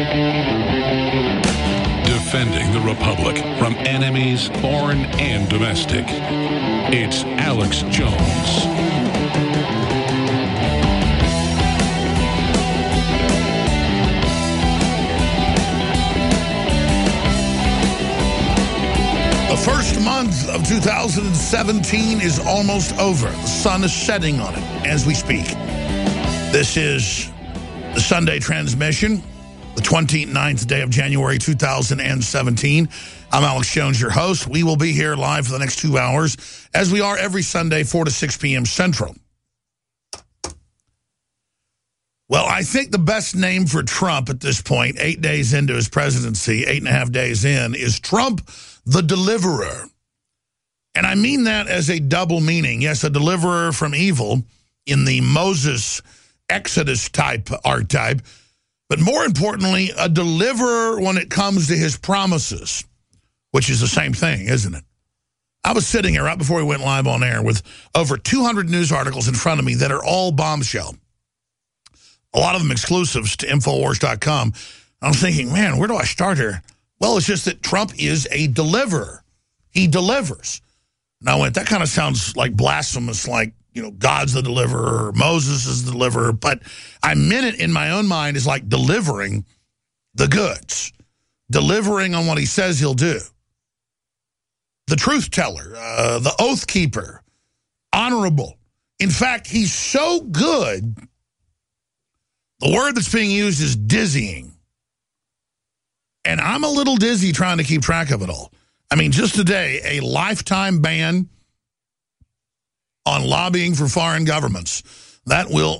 Defending the Republic from enemies, foreign and domestic. It's Alex Jones. The first month of 2017 is almost over. The sun is setting on it as we speak. This is the Sunday transmission, the 29th day of January 2017. I'm Alex Jones, your host. We will be here live for the next 2 hours, as we are every Sunday, 4 to 6 p.m. Central. Well, I think the best name for Trump at this point, 8 days into his presidency, 8.5 days in, is Trump the Deliverer. And I mean that as a double meaning. Yes, a deliverer from evil in the Moses Exodus type archetype, but more importantly, a deliverer when it comes to his promises, which is the same thing, isn't it? I was sitting here right before we went live on air with over 200 news articles in front of me that are all bombshell. A lot of them exclusives to Infowars.com. I'm thinking, man, where do I start here? Well, it's just that Trump is a deliverer. He delivers. Now, I went, that kind of sounds like blasphemous, like, you know, God's the deliverer, or Moses is the deliverer. But I meant it in my own mind as like delivering the goods, delivering on what he says he'll do. The truth teller, the oath keeper, honorable. In fact, he's so good, the word that's being used is dizzying. And I'm a little dizzy trying to keep track of it all. I mean, just today, a lifetime ban on lobbying for foreign governments. That will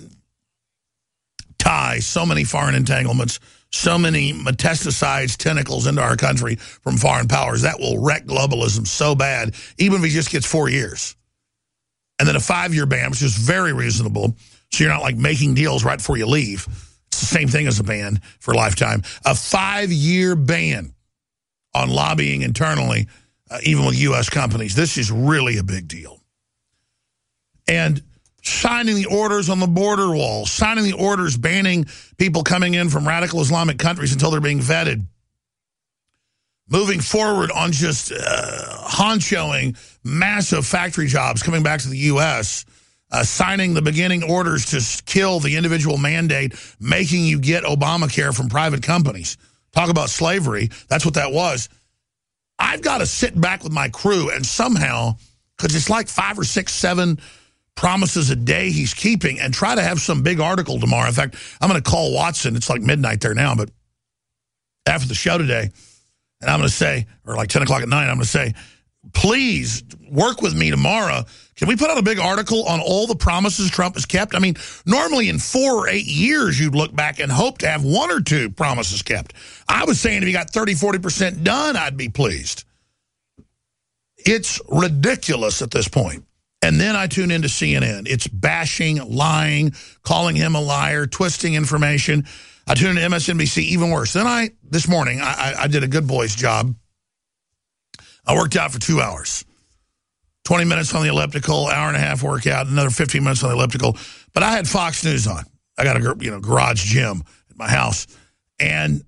untie so many foreign entanglements, so many metastasize tentacles into our country from foreign powers. That will wreck globalism so bad, even if he just gets 4 years. And then a 5-year ban, which is very reasonable, so you're not like making deals right before you leave. It's the same thing as a ban for a lifetime. A 5-year ban on lobbying internally, even with U.S. companies. This is really a big deal. And signing the orders on the border wall, signing the orders banning people coming in from radical Islamic countries until they're being vetted. Moving forward on just honchoing massive factory jobs coming back to the U.S., signing the beginning orders to kill the individual mandate, making you get Obamacare from private companies. Talk about slavery. That's what that was. I've got to sit back with my crew and somehow, because it's like 5 or 6, 7 promises a day he's keeping, and try to have some big article tomorrow. In fact, I'm going to call Watson. It's like midnight there now, but after the show today, and I'm going to say, or like 10 o'clock at night, I'm going to say, please work with me tomorrow. Can we put out a big article on all the promises Trump has kept? I mean, normally in 4 or 8 years, you'd look back and hope to have 1 or 2 promises kept. I was saying if he got 30, 40% done, I'd be pleased. It's ridiculous at this point. And then I tune into CNN. It's bashing, lying, calling him a liar, twisting information. I tune into MSNBC, even worse. Then this morning, I did a good boy's job. I worked out for 2 hours. 20 minutes on the elliptical, hour and a half workout, another 15 minutes on the elliptical. But I had Fox News on. I got a garage gym at my house. And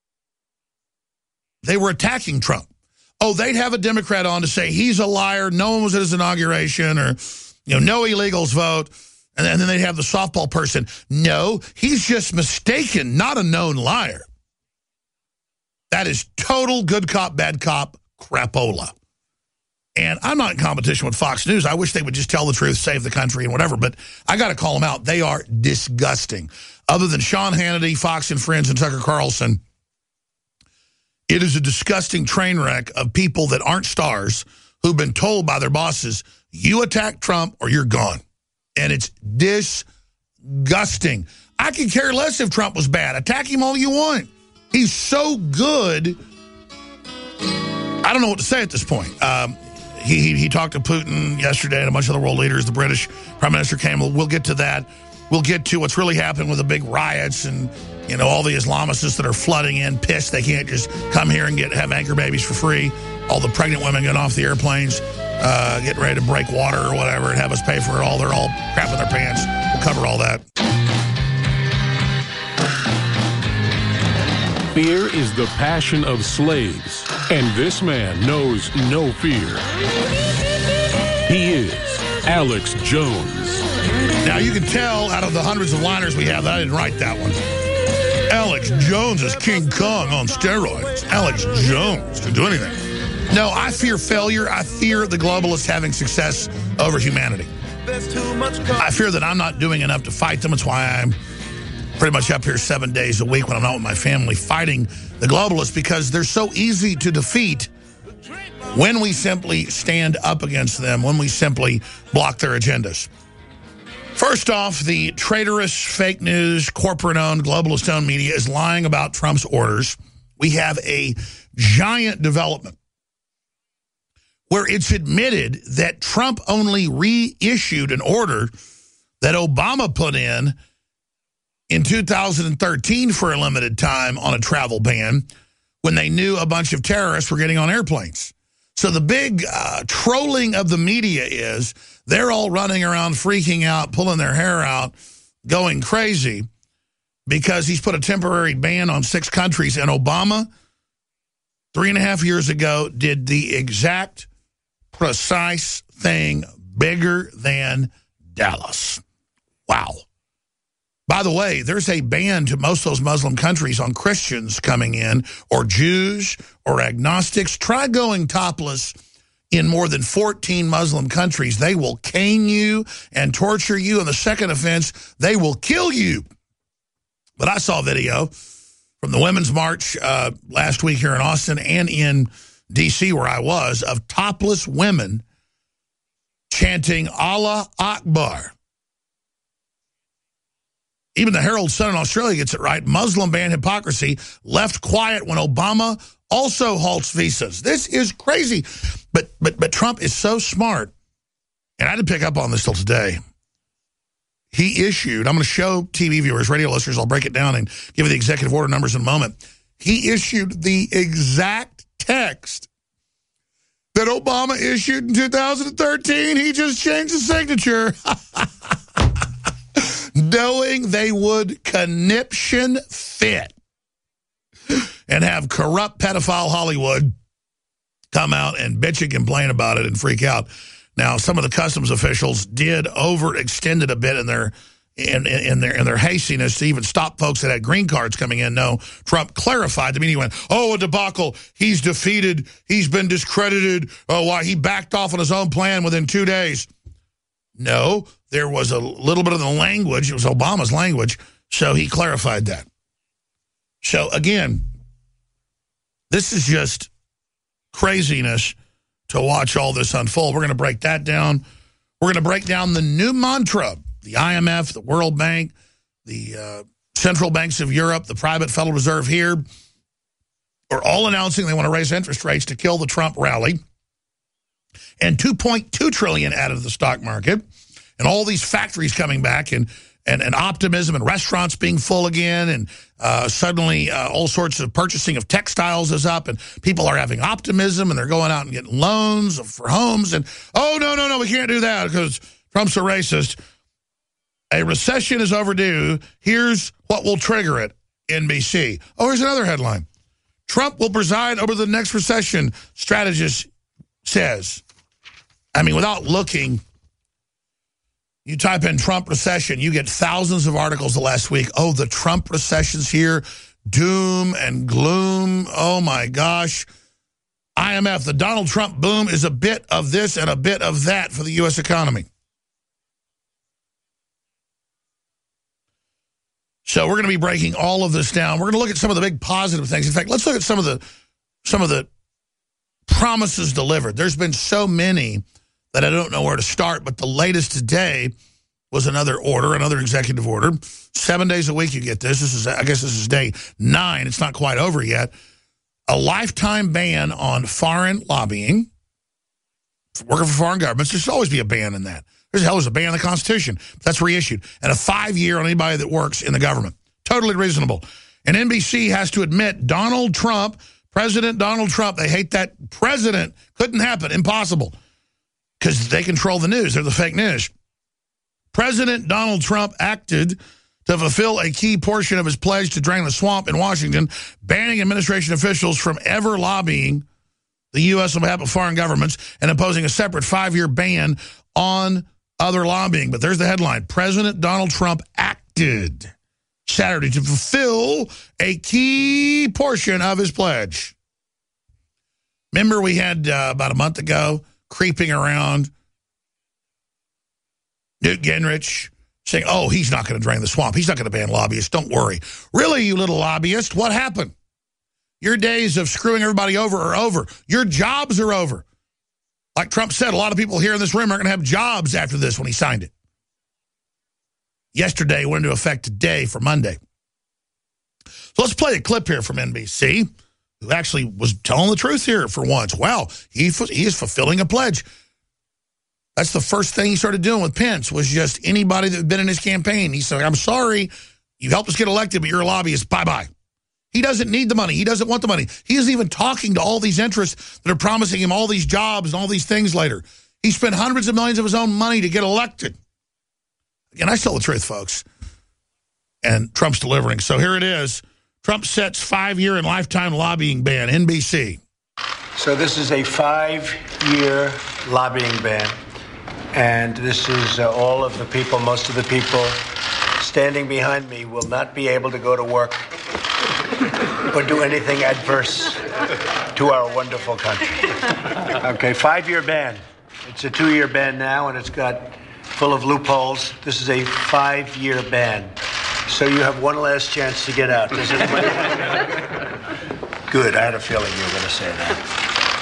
they were attacking Trump. Oh, they'd have a Democrat on to say he's a liar, no one was at his inauguration, or no illegals vote. And then they'd have the softball person. No, he's just mistaken, not a known liar. That is total good cop, bad cop crapola. And I'm not in competition with Fox News. I wish they would just tell the truth, save the country, and whatever. But I got to call them out. They are disgusting. Other than Sean Hannity, Fox and Friends, and Tucker Carlson, it is a disgusting train wreck of people that aren't stars who've been told by their bosses, you attack Trump or you're gone. And it's disgusting. I could care less if Trump was bad. Attack him all you want. He's so good. I don't know what to say at this point. He talked to Putin yesterday and a bunch of other world leaders. The British Prime Minister came. We'll get to that. We'll get to what's really happened with the big riots and, all the Islamists that are flooding in, pissed they can't just come here and have anchor babies for free. All the pregnant women getting off the airplanes, getting ready to break water or whatever and have us pay for it all. They're all crapping their pants. We'll cover all that. Fear is the passion of slaves, and this man knows no fear. He is Alex Jones. Now, you can tell out of the hundreds of liners we have that I didn't write that one. Alex Jones is King Kong on steroids. Alex Jones can do anything. No, I fear failure. I fear the globalists having success over humanity. I fear that I'm not doing enough to fight them. That's why I'm pretty much up here 7 days a week when I'm not with my family fighting the globalists, because they're so easy to defeat when we simply stand up against them, when we simply block their agendas. First off, the traitorous, fake news, corporate-owned, globalist-owned media is lying about Trump's orders. We have a giant development where it's admitted that Trump only reissued an order that Obama put in 2013 for a limited time on a travel ban when they knew a bunch of terrorists were getting on airplanes. So the big trolling of the media is they're all running around freaking out, pulling their hair out, going crazy because he's put a temporary ban on 6 countries. And Obama, 3.5 years ago, did the exact precise thing, bigger than Dallas. Wow. By the way, there's a ban to most of those Muslim countries on Christians coming in, or Jews, or agnostics. Try going topless in more than 14 Muslim countries. They will cane you and torture you. And the second offense, they will kill you. But I saw a video from the Women's March last week here in Austin and in D.C. where I was, of topless women chanting Allah Akbar. Even the Herald Sun in Australia gets it right. Muslim ban hypocrisy, left quiet when Obama also halts visas. This is crazy. But Trump is so smart, and I didn't pick up on this till today. He issued, I'm going to show TV viewers, radio listeners, I'll break it down and give you the executive order numbers in a moment. He issued the exact text that Obama issued in 2013. He just changed the signature. Knowing they would conniption fit and have corrupt pedophile Hollywood come out and bitch and complain about it and freak out. Now, some of the customs officials did overextend it a bit in their hastiness to even stop folks that had green cards coming in. No, Trump clarified. The media went, oh, a debacle. He's defeated. He's been discredited. Oh, why? He backed off on his own plan within 2 days. No, there was a little bit of the language. It was Obama's language, so he clarified that. So, again, this is just craziness to watch all this unfold. We're going to break that down. We're going to break down the new mantra. The IMF, the World Bank, the central banks of Europe, the private Federal Reserve here are all announcing they want to raise interest rates to kill the Trump rally. And $2.2 trillion out of the stock market, and all these factories coming back, and optimism, and restaurants being full again, and suddenly all sorts of purchasing of textiles is up, and people are having optimism, and they're going out and getting loans for homes, and oh, no, we can't do that because Trump's a racist. A recession is overdue. Here's what will trigger it, NBC. Oh, here's another headline. Trump will preside over the next recession, strategist says. I mean, without looking, you type in Trump recession, you get thousands of articles the last week. Oh, the Trump recession's here. Doom and gloom. Oh, my gosh. IMF, the Donald Trump boom is a bit of this and a bit of that for the U.S. economy. So we're going to be breaking all of this down. We're going to look at some of the big positive things. In fact, let's look at some of the promises delivered. There's been so many that I don't know where to start, but the latest today was another order, another executive order. 7 days a week you get this. I guess this is day 9. It's not quite over yet. A lifetime ban on foreign lobbying, working for foreign governments. There should always be a ban in that. There's a ban in the Constitution. That's reissued. And a 5-year on anybody that works in the government. Totally reasonable. And NBC has to admit Donald Trump, President Donald Trump, they hate that president. Couldn't happen. Impossible. Because they control the news. They're the fake news. President Donald Trump acted to to fulfill a key portion of his pledge to drain the swamp in Washington, banning administration officials from ever lobbying the U.S. on behalf of foreign governments and imposing a separate 5-year ban on other lobbying. But there's the headline. President Donald Trump acted Saturday to fulfill a key portion of his pledge. Remember we had about a month ago creeping around Newt Gingrich saying, oh, he's not going to drain the swamp. He's not going to ban lobbyists. Don't worry. Really, you little lobbyist, what happened? Your days of screwing everybody over are over. Your jobs are over. Like Trump said, a lot of people here in this room are going to have jobs after this when he signed it. Yesterday went into effect today for Monday. So let's play a clip here from NBC, who actually was telling the truth here for once. Well, he is fulfilling a pledge. That's the first thing he started doing with Pence, was just anybody that had been in his campaign. He said, I'm sorry, you helped us get elected, but you're a lobbyist. Bye-bye. He doesn't need the money. He doesn't want the money. He isn't even talking to all these interests that are promising him all these jobs and all these things later. He spent hundreds of millions of his own money to get elected. Again, I tell the truth, folks. And Trump's delivering. So here it is. Trump sets 5-year and lifetime lobbying ban, NBC. So this is a 5-year lobbying ban. And this is all of the people, most of the people standing behind me will not be able to go to work or do anything adverse to our wonderful country. Okay, 5-year ban. It's a 2-year ban now, and it's got full of loopholes. This is a 5-year ban. So you have one last chance to get out. Does anybody? Good, I had a feeling you were going to say that.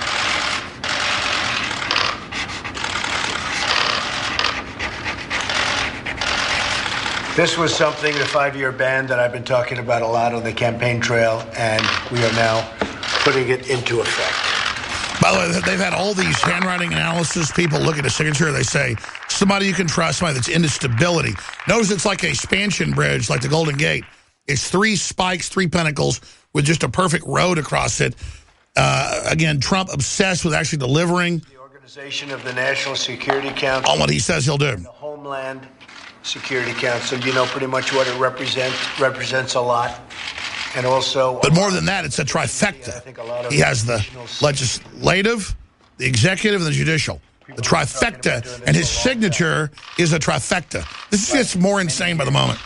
This was something, the 5-year ban, that I've been talking about a lot on the campaign trail, and we are now putting it into effect. By the way, they've had all these handwriting analysis. People look at a signature, they say, somebody you can trust, somebody that's into stability. Notice it's like a spansion bridge, like the Golden Gate. It's 3 spikes, 3 pinnacles, with just a perfect road across it. Again, Trump obsessed with actually delivering The organization of the National Security Council. on what he says he'll do. The Homeland Security Council, you know pretty much what it represents a lot. And also, But more than that, it's a trifecta. He has the legislative, the executive, and the judicial. The trifecta, and his signature is a trifecta. This gets more insane by the moment.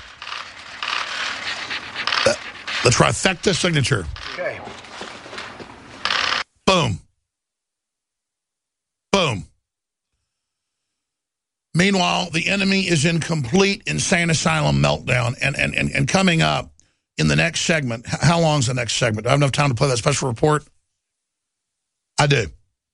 The trifecta signature. Okay. Boom. Boom. Meanwhile, the enemy is in complete insane asylum meltdown. And coming up in the next segment, how long is the next segment? Do I have enough time to play that special report? I do.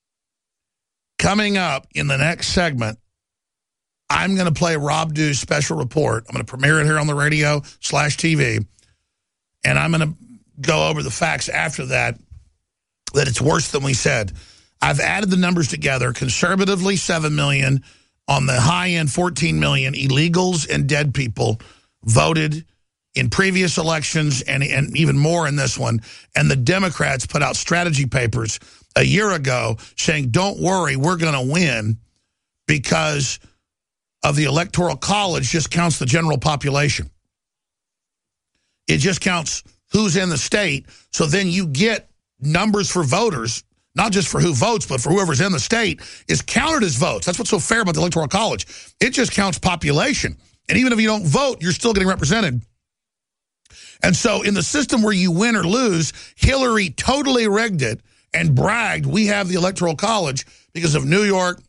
Coming up in the next segment, I'm going to play Rob Dew's special report. I'm going to premiere it here on the radio/TV. And I'm going to go over the facts after that it's worse than we said. I've added the numbers together. Conservatively, 7 million. On the high end, 14 million illegals and dead people voted in previous elections and even more in this one. And the Democrats put out strategy papers a year ago saying, don't worry, we're going to win because of the Electoral College just counts the general population. It just counts who's in the state. So then you get numbers for voters, not just for who votes, but for whoever's in the state, is counted as votes. That's what's so fair about the Electoral College. It just counts population. And even if you don't vote, you're still getting represented. And so in the system where you win or lose, Hillary totally rigged it and bragged, we have the Electoral College because of New York,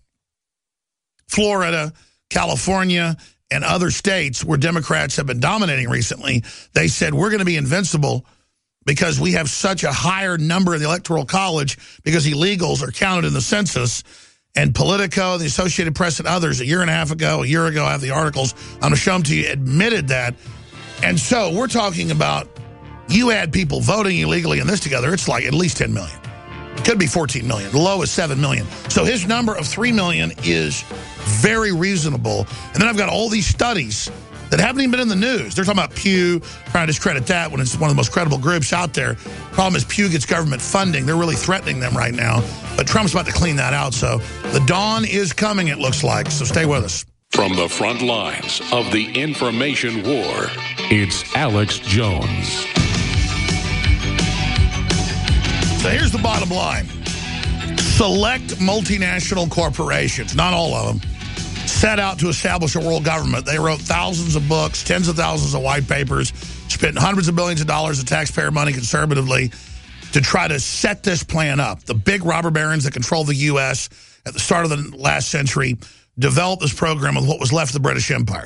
Florida, California, and other states where Democrats have been dominating recently. They said, we're going to be invincible because we have such a higher number in the Electoral College because illegals are counted in the census. And Politico, the Associated Press, and others a year ago, I have the articles, I'm going to show them to you, admitted that. And so we're talking about you add people voting illegally in this together, it's like at least 10 million. It could be 14 million. The low is 7 million. So his number of 3 million is very reasonable. And then I've got all these studies that haven't even been in the news. They're talking about Pew, trying to discredit that when it's one of the most credible groups out there. Problem is Pew gets government funding. They're really threatening them right now. But Trump's about to clean that out. So the dawn is coming, it looks like. So stay with us. From the front lines of the information war, It's Alex Jones. So here's the bottom line. Select multinational corporations, not all of them, set out to establish a world government. They wrote thousands of books, tens of thousands of white papers, spent hundreds of billions of dollars of taxpayer money conservatively to try to set this plan up. The big robber barons that control the U.S. at the start of the last century developed this program with what was left of the British Empire.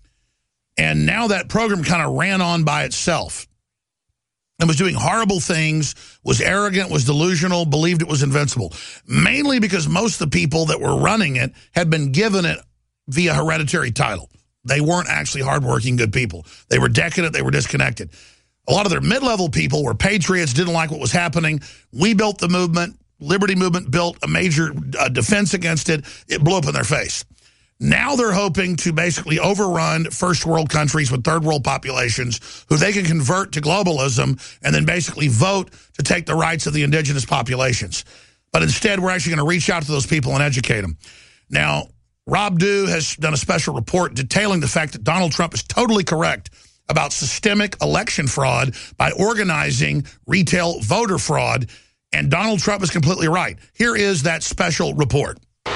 And now that program kind of ran on by itself and was doing horrible things, was arrogant, was delusional, believed it was invincible. Mainly because most of the people that were running it had been given it via hereditary title. They weren't actually hardworking, good people. They were decadent, they were disconnected. A lot of their mid-level people were patriots, didn't like what was happening. We built the movement. Liberty Movement built a major defense against it. It blew up in their face. Now they're hoping to basically overrun first world countries with third world populations who they can convert to globalism and then basically vote to take the rights of the indigenous populations. But instead, we're actually going to reach out to those people and educate them. Now, Rob Dew has done a special report detailing the fact that Donald Trump is totally correct about systemic election fraud by organizing retail voter fraud, and Donald Trump is completely right. Here is that special report.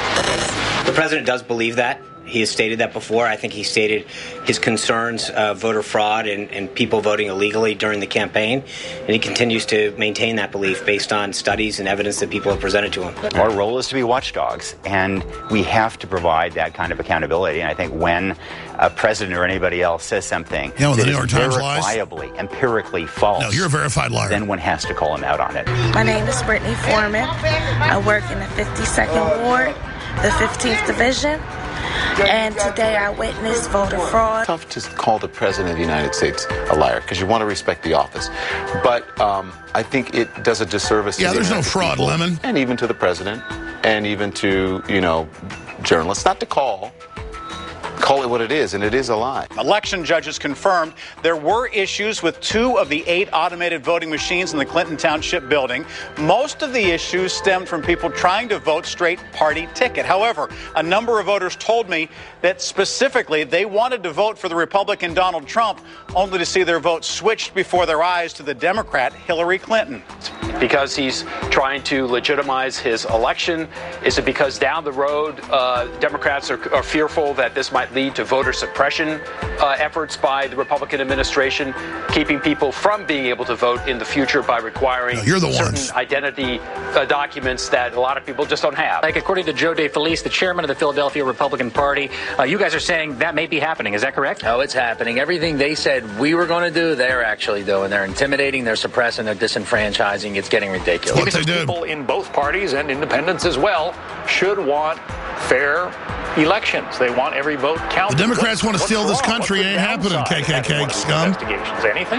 The president does believe that. He has stated that before. I think he stated his concerns of voter fraud and people voting illegally during the campaign. And he continues to maintain that belief based on studies and evidence that people have presented to him. Our role is to be watchdogs, and we have to provide that kind of accountability. And I think when a president or anybody else says something that is New York Times verifiably, empirically false, no, you're a verified liar, then one has to call him out on it. My name is Brittany Foreman. I work in the 52nd Ward, the 15th Division. And today I witnessed voter fraud. It's tough to call the President of the United States a liar because you want to respect the office. But I think it does a disservice to the there's no American fraud, people, Lemon. and even to the President, and even to, journalists, not to call it what it is, and it is a lie. Election judges confirmed there were issues with 2 of the 8 automated voting machines in the Clinton Township building. Most of the issues stemmed from people trying to vote straight party ticket. However, a number of voters told me that specifically they wanted to vote for the Republican Donald Trump only to see their vote switched before their eyes to the Democrat Hillary Clinton. Because he's trying to legitimize his election? Is it because down the road Democrats are fearful that this might lead to voter suppression efforts by the Republican administration, keeping people from being able to vote in the future by requiring certain identity documents that a lot of people just don't have? Like according to Joe DeFelice, the chairman of the Philadelphia Republican Party, you guys are saying that may be happening. Is that correct? Oh, it's happening. Everything they said we were going to do, they're actually doing. They're intimidating, they're suppressing, they're disenfranchising. It's getting ridiculous. Because people in both parties and independents as well should want fair elections. They want every vote counted. The Democrats want to steal this country. It ain't happening, KKK scum. Investigations. Anything?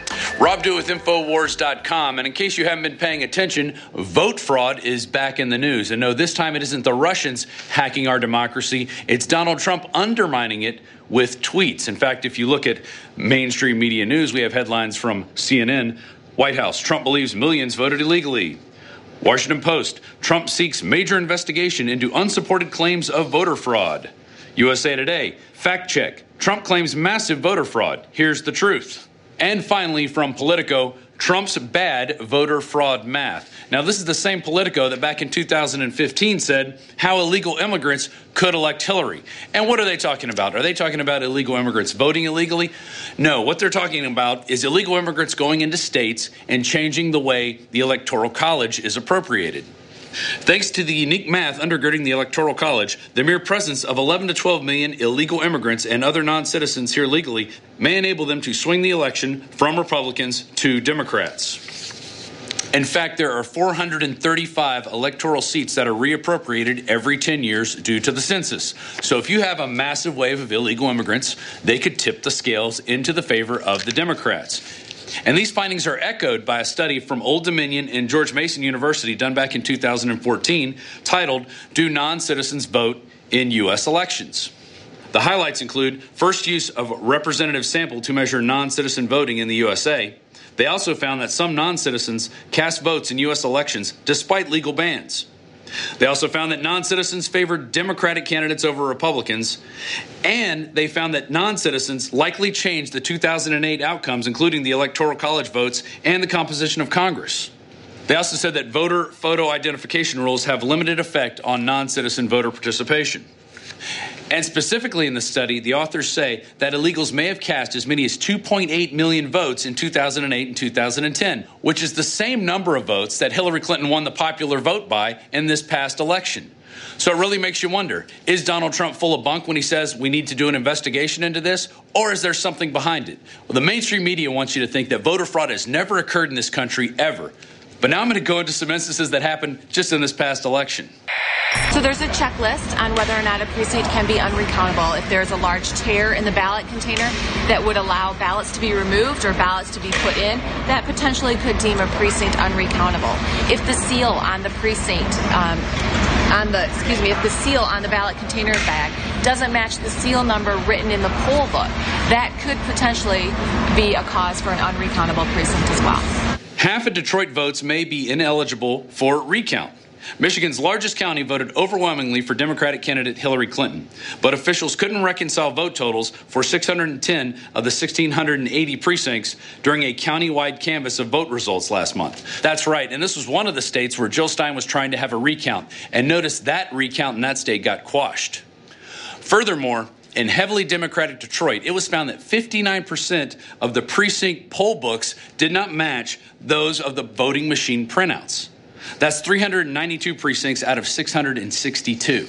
Rob Dew with Infowars.com. And in case you haven't been paying attention, vote fraud is back in the news. And no, this time it isn't the Russians hacking our democracy. It's Donald Trump undermining it with tweets. In fact, if you look at mainstream media news, we have headlines from CNN. White House, Trump believes millions voted illegally. Washington Post, Trump seeks major investigation into unsupported claims of voter fraud. USA Today, fact check, Trump claims massive voter fraud. Here's the truth. And finally, from Politico, Trump's bad voter fraud math. Now, this is the same Politico that back in 2015 said how illegal immigrants could elect Hillary. And what are they talking about? Are they talking about illegal immigrants voting illegally? No, what they're talking about is illegal immigrants going into states and changing the way the Electoral College is appropriated. Thanks to the unique math undergirding the Electoral College, the mere presence of 11 to 12 million illegal immigrants and other non-citizens here legally may enable them to swing the election from Republicans to Democrats. In fact, there are 435 electoral seats that are reappropriated every 10 years due to the census. So if you have a massive wave of illegal immigrants, they could tip the scales into the favor of the Democrats. And these findings are echoed by a study from Old Dominion and George Mason University done back in 2014 titled, Do Non-Citizens Vote in U.S. Elections? The highlights include first use of representative sample to measure non-citizen voting in the USA. They also found that some non-citizens cast votes in U.S. elections despite legal bans. They also found that non-citizens favored Democratic candidates over Republicans, and they found that non-citizens likely changed the 2008 outcomes, including the Electoral College votes and the composition of Congress. They also said that voter photo identification rules have limited effect on non-citizen voter participation. And specifically in the study, the authors say that illegals may have cast as many as 2.8 million votes in 2008 and 2010, which is the same number of votes that Hillary Clinton won the popular vote by in this past election. So it really makes you wonder, is Donald Trump full of bunk when he says we need to do an investigation into this, or is there something behind it? Well, the mainstream media wants you to think that voter fraud has never occurred in this country ever. But now I'm going to go into some instances that happened just in this past election. So there's a checklist on whether or not a precinct can be unrecountable. If there's a large tear in the ballot container that would allow ballots to be removed or ballots to be put in, that potentially could deem a precinct unrecountable. If the seal on the precinct, if the seal on the ballot container bag doesn't match the seal number written in the poll book, that could potentially be a cause for an unrecountable precinct as well. Half of Detroit votes may be ineligible for recount. Michigan's largest county voted overwhelmingly for Democratic candidate Hillary Clinton, but officials couldn't reconcile vote totals for 610 of the 1,680 precincts during a county-wide canvass of vote results last month. That's right, and this was one of the states where Jill Stein was trying to have a recount, and notice that recount in that state got quashed. Furthermore, in heavily Democratic Detroit, it was found that 59% of the precinct poll books did not match those of the voting machine printouts. That's 392 precincts out of 662.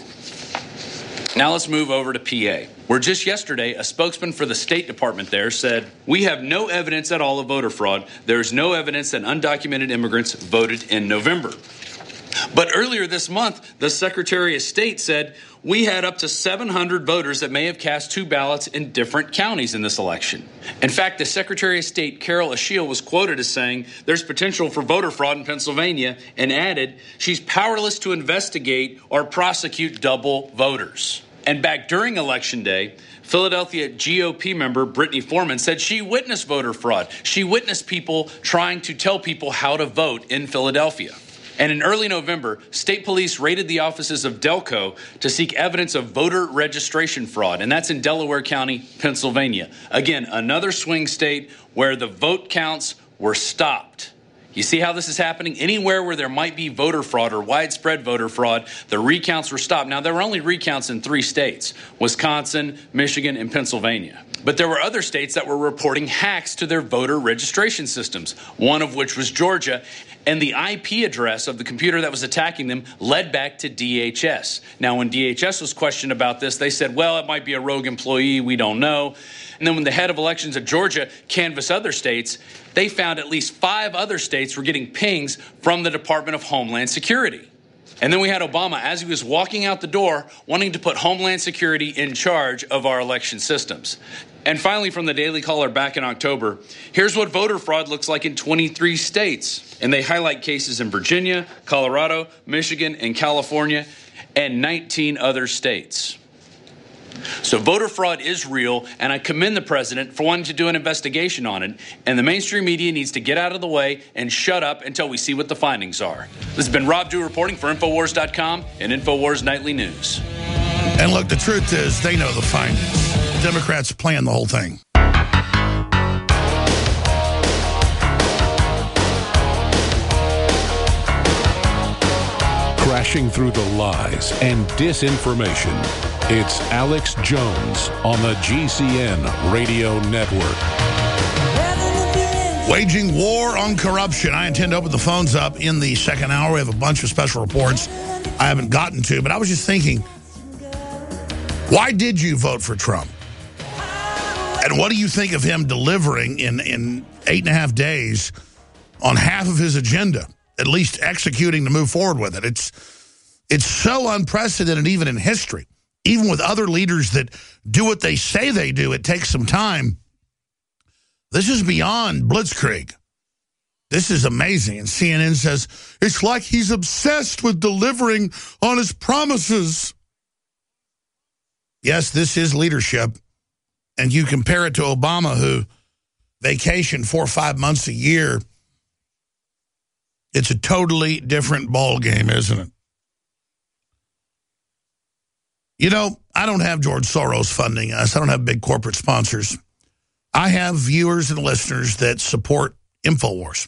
Now let's move over to PA, where just yesterday, a spokesman for the State Department there said, "We have no evidence at all of voter fraud. There's no evidence that undocumented immigrants voted in November." But earlier this month, the Secretary of State said, "We had up to 700 voters that may have cast two ballots in different counties in this election." In fact, the Secretary of State, Carol Ashiel, was quoted as saying there's potential for voter fraud in Pennsylvania, and added she's powerless to investigate or prosecute double voters. And back during Election Day, Philadelphia GOP member Brittany Foreman said she witnessed voter fraud. She witnessed people trying to tell people how to vote in Philadelphia. And in early November, state police raided the offices of Delco to seek evidence of voter registration fraud, and that's in Delaware County, Pennsylvania. Again, another swing state where the vote counts were stopped. You see how this is happening? Anywhere where there might be voter fraud or widespread voter fraud, the recounts were stopped. Now, there were only recounts in 3 states, Wisconsin, Michigan, and Pennsylvania. But there were other states that were reporting hacks to their voter registration systems, one of which was Georgia. And the IP address of the computer that was attacking them led back to DHS. Now, when DHS was questioned about this, they said, well, it might be a rogue employee. We don't know. And then when the head of elections of Georgia canvassed other states, they found at least 5 other states were getting pings from the Department of Homeland Security. And then we had Obama, as he was walking out the door, wanting to put Homeland Security in charge of our election systems. And finally, from the Daily Caller back in October, here's what voter fraud looks like in 23 states. And they highlight cases in Virginia, Colorado, Michigan, and California, and 19 other states. So voter fraud is real, and I commend the president for wanting to do an investigation on it. And the mainstream media needs to get out of the way and shut up until we see what the findings are. This has been Rob Dew reporting for Infowars.com and Infowars Nightly News. And look, the truth is they know the findings. Democrats plan the whole thing. Crashing through the lies and disinformation, it's Alex Jones on the GCN Radio Network. Waging war on corruption. I intend to open the phones up in the second hour. We have a bunch of special reports I haven't gotten to, but I was just thinking, why did you vote for Trump? And what do you think of him delivering in 8.5 days on half of his agenda, at least executing to move forward with it? It's so unprecedented even in history. Even with other leaders that do what they say they do, it takes some time. This is beyond blitzkrieg. This is amazing. And CNN says, it's like he's obsessed with delivering on his promises. Yes, this is leadership. And you compare it to Obama, who vacationed 4 or 5 months a year. It's a totally different ball game, isn't it? You know, I don't have George Soros funding us. I don't have big corporate sponsors. I have viewers and listeners that support InfoWars.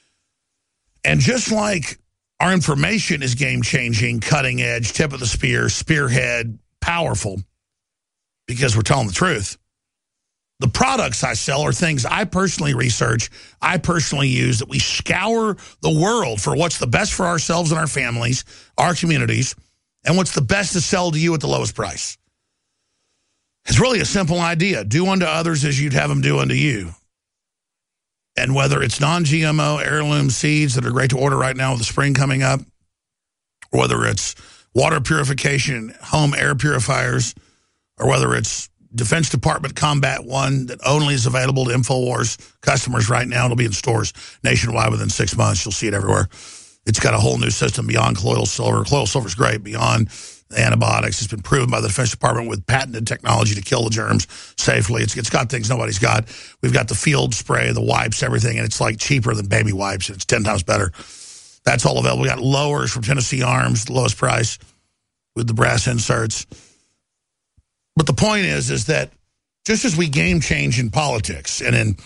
And just like our information is game-changing, cutting edge, tip of the spear, spearhead, powerful, because we're telling the truth, the products I sell are things I personally research, I personally use, that we scour the world for what's the best for ourselves and our families, our communities, and what's the best to sell to you at the lowest price. It's really a simple idea. Do unto others as you'd have them do unto you. And whether it's non-GMO heirloom seeds that are great to order right now with the spring coming up, or whether it's water purification, home air purifiers, or whether it's Defense Department Combat One that only is available to InfoWars customers right now. It'll be in stores nationwide within 6 months. You'll see it everywhere. It's got a whole new system beyond colloidal silver. Colloidal silver is great, beyond the antibiotics. It's been proven by the Defense Department with patented technology to kill the germs safely. It's got things nobody's got. We've got the field spray, the wipes, everything, and it's like cheaper than baby wipes. It's 10 times better. That's all available. We got lowers from Tennessee Arms, the lowest price with the brass inserts. But the point is that just as we game change in politics and in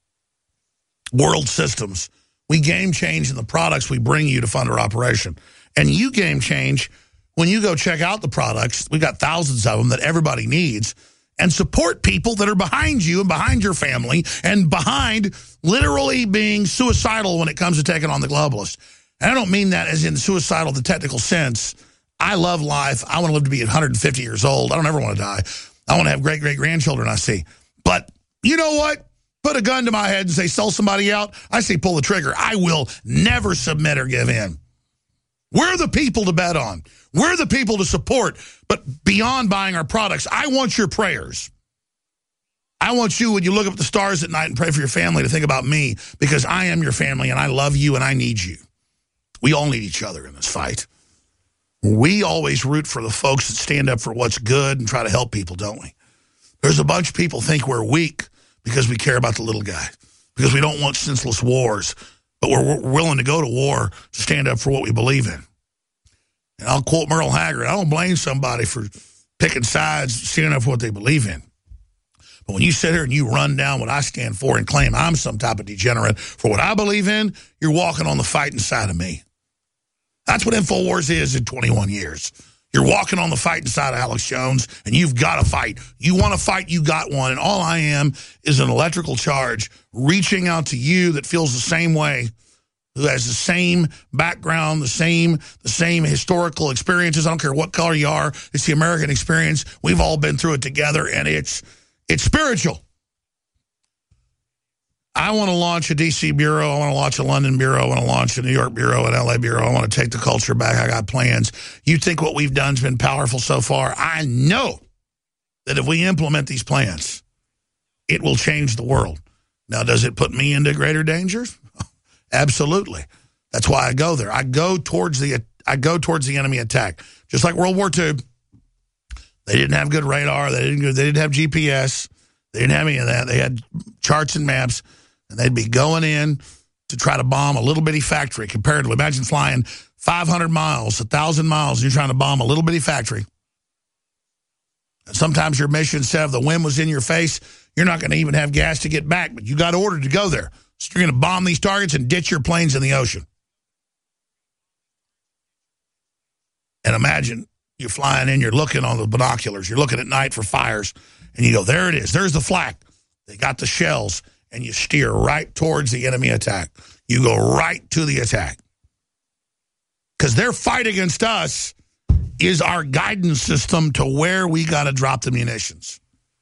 world systems, we game change in the products we bring you to fund our operation. And you game change when you go check out the products. We've got thousands of them that everybody needs, and support people that are behind you and behind your family and behind literally being suicidal when it comes to taking on the globalists. And I don't mean that as in suicidal, the technical sense. I love life. I want to live to be 150 years old. I don't ever want to die. I want to have great-great-grandchildren I see. But you know what? Put a gun to my head and say, sell somebody out. I say, pull the trigger. I will never submit or give in. We're the people to bet on. We're the people to support. But beyond buying our products, I want your prayers. I want you, when you look up at the stars at night and pray for your family, to think about me, because I am your family and I love you and I need you. We all need each other in this fight. We always root for the folks that stand up for what's good and try to help people, don't we? There's a bunch of people think we're weak because we care about the little guy, because we don't want senseless wars, but we're willing to go to war to stand up for what we believe in. And I'll quote Merle Haggard, I don't blame somebody for picking sides, standing up for what they believe in. But when you sit here and you run down what I stand for and claim I'm some type of degenerate for what I believe in, you're walking on the fighting side of me. That's what InfoWars is in 21 years. You're walking on the fighting side of Alex Jones, and you've got to fight. You want to fight, you got one. And all I am is an electrical charge reaching out to you that feels the same way, who has the same background, the same historical experiences. I don't care what color you are. It's the American experience. We've all been through it together, and it's spiritual. I want to launch a D.C. bureau. I want to launch a London bureau. I want to launch a New York bureau, an L.A. bureau. I want to take the culture back. I got plans. You think what we've done has been powerful so far? I know that if we implement these plans, it will change the world. Now, does it put me into greater danger? Absolutely. That's why I go there. I go towards the enemy attack. Just like World War II. They didn't have good radar. They didn't have GPS. They didn't have any of that. They had charts and maps, and they'd be going in to try to bomb a little bitty factory. Comparatively, imagine flying 500 miles, 1,000 miles, and you're trying to bomb a little bitty factory. And sometimes your mission, instead of the wind was in your face, you're not going to even have gas to get back, but you got ordered to go there. So you're going to bomb these targets and ditch your planes in the ocean. And imagine you're flying in, you're looking on the binoculars, you're looking at night for fires, and you go, there it is, there's the flak. They got the shells, and you steer right towards the enemy attack. You go right to the attack. Because their fight against us is our guidance system to where we got to drop the munitions.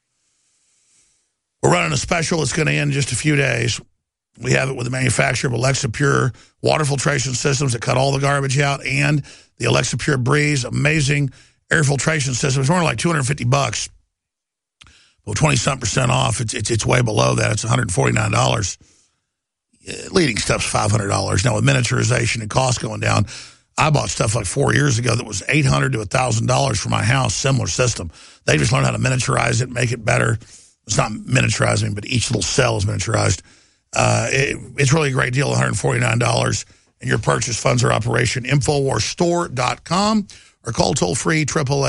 We're running a special that's going to end in just a few days. We have it with the manufacturer of Alexa Pure water filtration systems that cut all the garbage out, and the Alexa Pure Breeze, amazing air filtration system. It's only like $250. Well, 20-something% off. It's way below that. It's $149. Leading stuff's $500. Now, with miniaturization and cost going down, I bought stuff like 4 years ago that was $800 to $1,000 for my house, similar system. They just learned how to miniaturize it, make it better. It's not miniaturizing, but each little cell is miniaturized. It's really a great deal, $149. And your purchase funds our operation. InfoWarsStore.com or call toll-free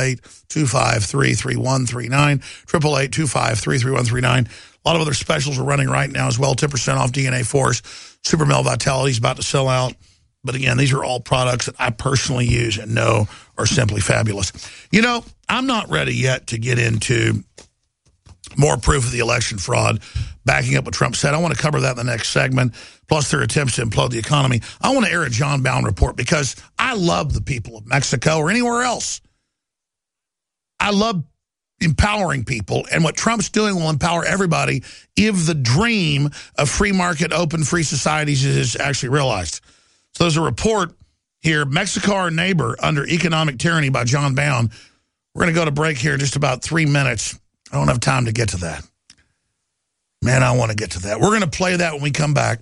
888-253-3139, 888-253-3139. A lot of other specials are running right now as well. 10% off DNA Force. Super Male Vitality is about to sell out. But again, these are all products that I personally use and know are simply fabulous. You know, I'm not ready yet to get into more proof of the election fraud, backing up what Trump said. I want to cover that in the next segment, plus their attempts to implode the economy. I want to air a John Bowne report because I love the people of Mexico or anywhere else. I love empowering people, and what Trump's doing will empower everybody if the dream of free market, open, free societies is actually realized. So there's a report here, Mexico, our neighbor under economic tyranny by John Bowne. We're going to go to break here in just about 3 minutes. I don't have time to get to that. Man, I want to get to that. We're going to play that when we come back.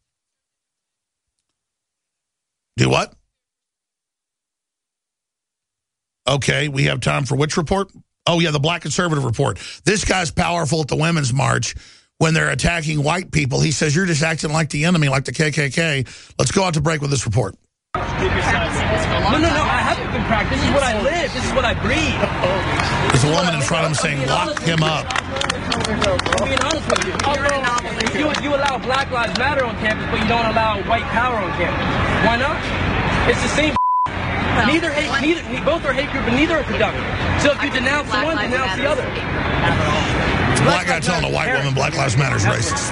Do what? Okay, we have time for which report? Oh, yeah, the Black Conservative report. This guy's powerful at the Women's March. When they're attacking white people, he says, you're just acting like the enemy, like the KKK. Let's go out to break with this report. No, I haven't been practicing. This is what I live. This is what I breathe. There's a woman in front of him saying, lock him up. I'm being honest with you. You allow Black Lives Matter on campus, but you don't allow white power on campus. Why not? It's the same. Both are hate group, but neither are productive. So if you denounce the one, denounce the other. Black guy telling a white woman Black Lives Matter is racist.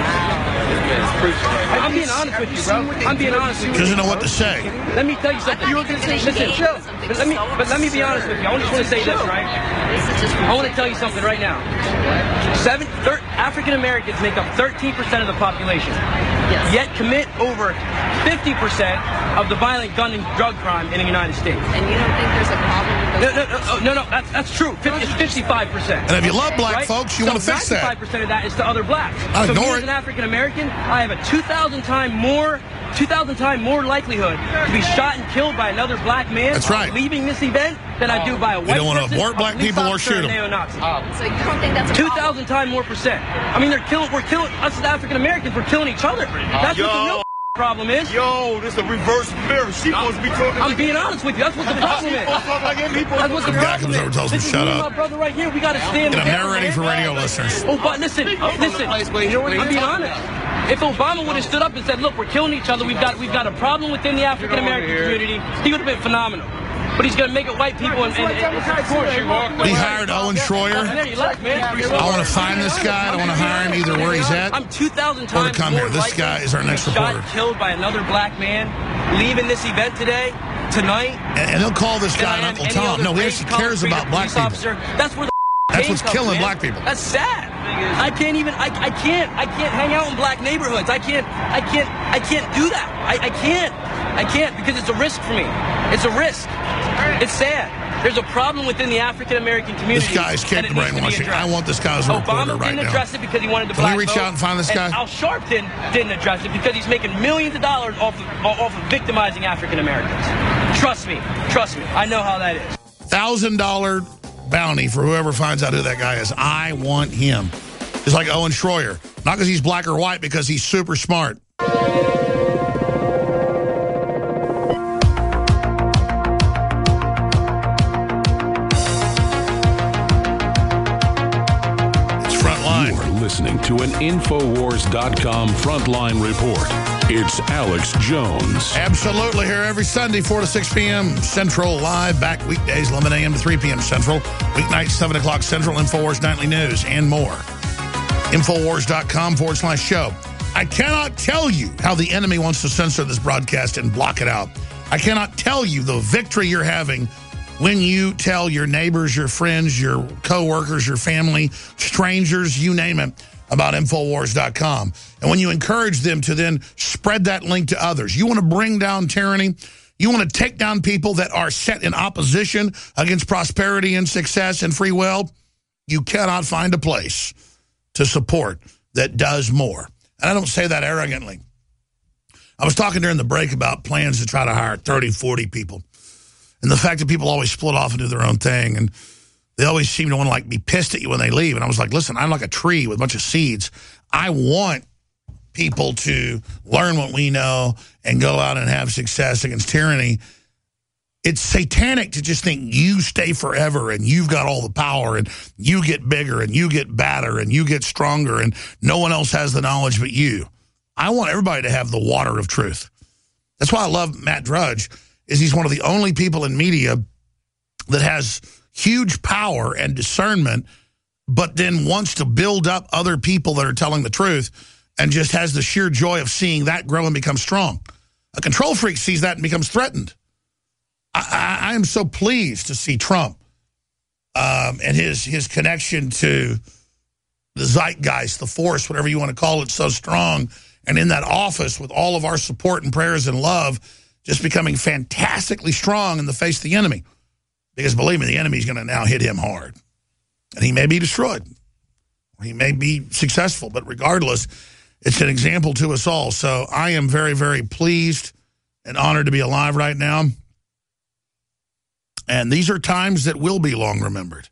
I'm being honest with you, bro. I'm being honest with you. Doesn't know what to say. Let me tell you something. Listen, chill. But let me be honest with you. I just want to say this, right? I want to tell you something right now. African Americans make up 13% of the population, yet commit over 50% of the violent gun and drug crime in the United States. And you don't think there's a problem with those? No, that's true. It's 55%. And if you love black folks, you want to fix that. 95% of that is to other blacks. So me as an African American, I have a 2,000 time more likelihood to be shot and killed by another black man. That's right. Leaving this event than I do by a white person. You don't want to abort black people or shoot them. So you don't think that's a 2,000 times more percent. I mean, we're killing us as African Americans. We're killing each other. That's what the real problem is. Yo, this is a reverse mirror. She supposed to be talking. I'm being honest with you. That's what the problem is. That's what the problem is. Tells me shut up. My brother right here. We got to stand. And I'm narrating for radio listeners. Oh, but listen. I'm being honest. If Obama would have stood up and said, "Look, we're killing each other. We've got a problem within the African American community," he would have been phenomenal. But he's going to make it white people and he hired Owen Schroyer. I want to find this guy. I want to hire him either where he's at I'm 2,000 times or to come here. This guy is our next reporter. Shot, killed by another black man leaving this event tonight. And they'll call this guy Uncle Tom. No, he actually cares about black people. That's where that's what's killing black people. That's sad. I can't hang out in black neighborhoods. I can't do that. I can't because it's a risk for me. It's a risk. It's sad. There's a problem within the African American community. This guy is capable of brainwashing. I want this guy as a reporter right now. Obama didn't address it because he wanted to Can we reach out and find this guy? Al Sharpton didn't address it because he's making millions of dollars off of victimizing African Americans. Trust me. I know how that is. $1,000 bounty for whoever finds out who that guy is. I want him. Just like Owen Schroyer. Not because he's black or white, because he's super smart. Listening to an Infowars.com frontline report. It's Alex Jones. Absolutely, here every Sunday, 4 to 6 p.m. Central, live, back weekdays, 11 a.m. to 3 p.m. Central, weeknights, 7 o'clock Central, Infowars Nightly News, and more. Infowars.com/show. I cannot tell you how the enemy wants to censor this broadcast and block it out. I cannot tell you the victory you're having when you tell your neighbors, your friends, your co-workers, your family, strangers, you name it, about Infowars.com. And when you encourage them to then spread that link to others. You want to bring down tyranny. You want to take down people that are set in opposition against prosperity and success and free will. You cannot find a place to support that does more. And I don't say that arrogantly. I was talking during the break about plans to try to hire 30, 40 people. And the fact that people always split off and do their own thing. And they always seem to want to like be pissed at you when they leave. And I was like, listen, I'm like a tree with a bunch of seeds. I want people to learn what we know and go out and have success against tyranny. It's satanic to just think you stay forever and you've got all the power and you get bigger and you get badder and you get stronger and no one else has the knowledge but you. I want everybody to have the water of truth. That's why I love Matt Drudge, is he's one of the only people in media that has huge power and discernment, but then wants to build up other people that are telling the truth and just has the sheer joy of seeing that grow and become strong. A control freak sees that and becomes threatened. I am so pleased to see Trump and his connection to the zeitgeist, the force, whatever you want to call it, so strong. And in that office with all of our support and prayers and love, just becoming fantastically strong in the face of the enemy. Because believe me, the enemy is going to now hit him hard. And he may be destroyed. Or he may be successful. But regardless, it's an example to us all. So I am very, very pleased and honored to be alive right now. And these are times that will be long remembered.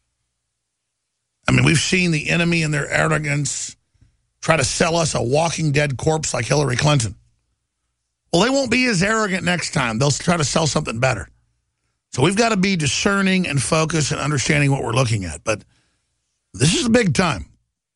I mean, we've seen the enemy and their arrogance try to sell us a walking dead corpse like Hillary Clinton. Well, they won't be as arrogant next time. They'll try to sell something better. So we've got to be discerning and focused and understanding what we're looking at. But this is a big time.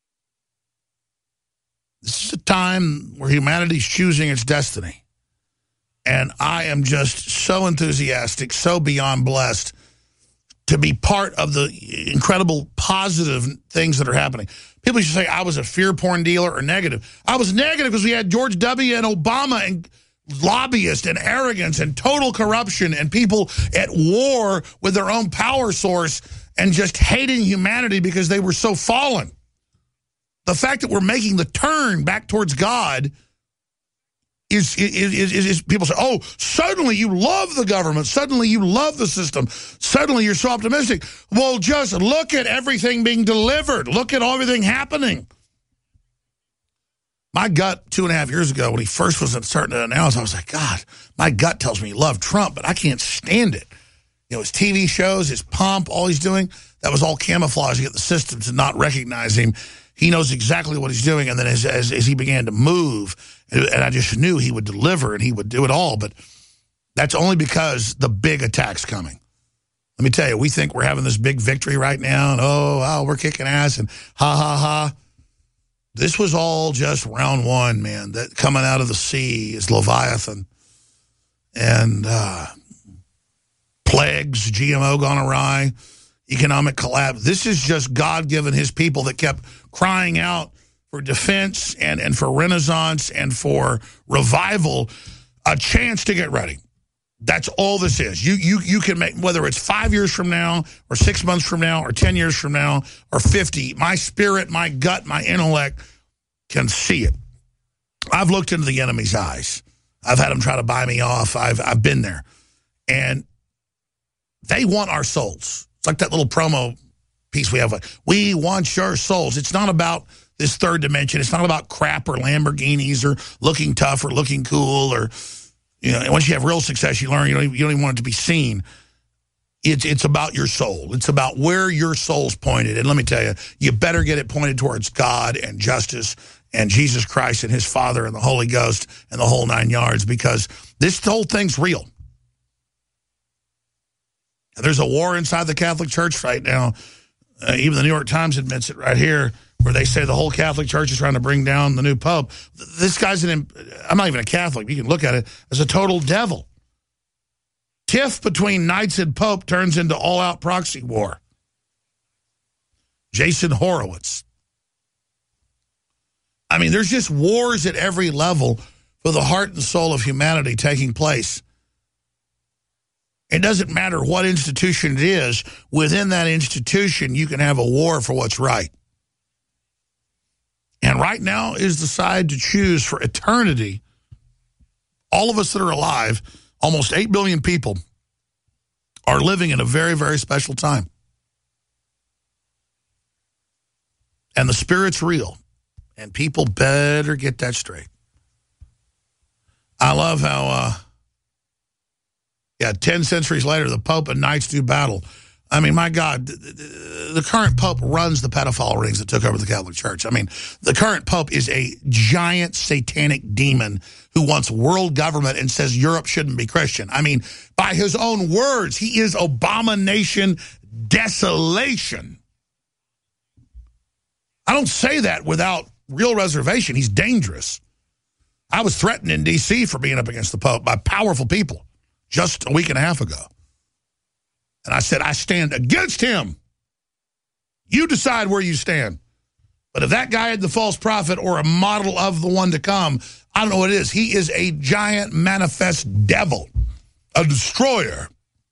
This is a time where humanity's choosing its destiny. And I am just so enthusiastic, so beyond blessed to be part of the incredible positive things that are happening. People used to say I was a fear porn dealer or negative. I was negative because we had George W. and Obama and lobbyists and arrogance and total corruption and people at war with their own power source and just hating humanity because they were so fallen. The fact that we're making the turn back towards God is people say, oh, suddenly you love the government. Suddenly you love the system. Suddenly you're so optimistic. Well, just look at everything being delivered. Look at everything happening. My gut 2.5 years ago when he first was starting to announce, I was like, God, my gut tells me he loved Trump, but I can't stand it. You know, his TV shows, his pomp, all he's doing, that was all camouflage to get the system to not recognize him. He knows exactly what he's doing. And then as he began to move, and I just knew he would deliver and he would do it all. But that's only because the big attack's coming. Let me tell you, we think we're having this big victory right now. And, oh, we're kicking ass and ha, ha, ha. This was all just round one, man. That coming out of the sea is Leviathan. And plagues, GMO gone awry, economic collapse. This is just God giving his people that kept crying out for defense and for renaissance and for revival a chance to get ready. That's all this is. You can make, whether it's 5 years from now or 6 months from now or 10 years from now or 50, my spirit, my gut, my intellect can see it. I've looked into the enemy's eyes. I've had them try to buy me off. I've been there. And they want our souls. It's like that little promo piece we have. Like, we want your souls. It's not about this third dimension. It's not about crap or Lamborghinis or looking tough or looking cool or, you know, once you have real success, you learn you don't even want it to be seen. It's about your soul. It's about where your soul's pointed. And let me tell you, you better get it pointed towards God and justice and Jesus Christ and his Father and the Holy Ghost and the whole 9 yards, because this whole thing's real. There's a war inside the Catholic Church right now. Even the New York Times admits it right here, where they say the whole Catholic Church is trying to bring down the new Pope. This guy's I'm not even a Catholic. You can look at it as a total devil. Tiff between knights and Pope turns into all-out proxy war. Jason Horowitz. I mean, there's just wars at every level for the heart and soul of humanity taking place. It doesn't matter what institution it is. Within that institution, you can have a war for what's right. And right now is the side to choose for eternity. All of us that are alive, almost 8 billion people, are living in a very, very special time. And the Spirit's real. And people better get that straight. I love how... 10 centuries later, the Pope and Knights do battle. I mean, my God, the current Pope runs the pedophile rings that took over the Catholic Church. I mean, the current Pope is a giant satanic demon who wants world government and says Europe shouldn't be Christian. I mean, by his own words, he is abomination, desolation. I don't say that without real reservation. He's dangerous. I was threatened in D.C. for being up against the Pope by powerful people just a week and a half ago. And I said, I stand against him. You decide where you stand. But if that guy had the false prophet or a model of the one to come, I don't know what it is. He is a giant manifest devil, a destroyer.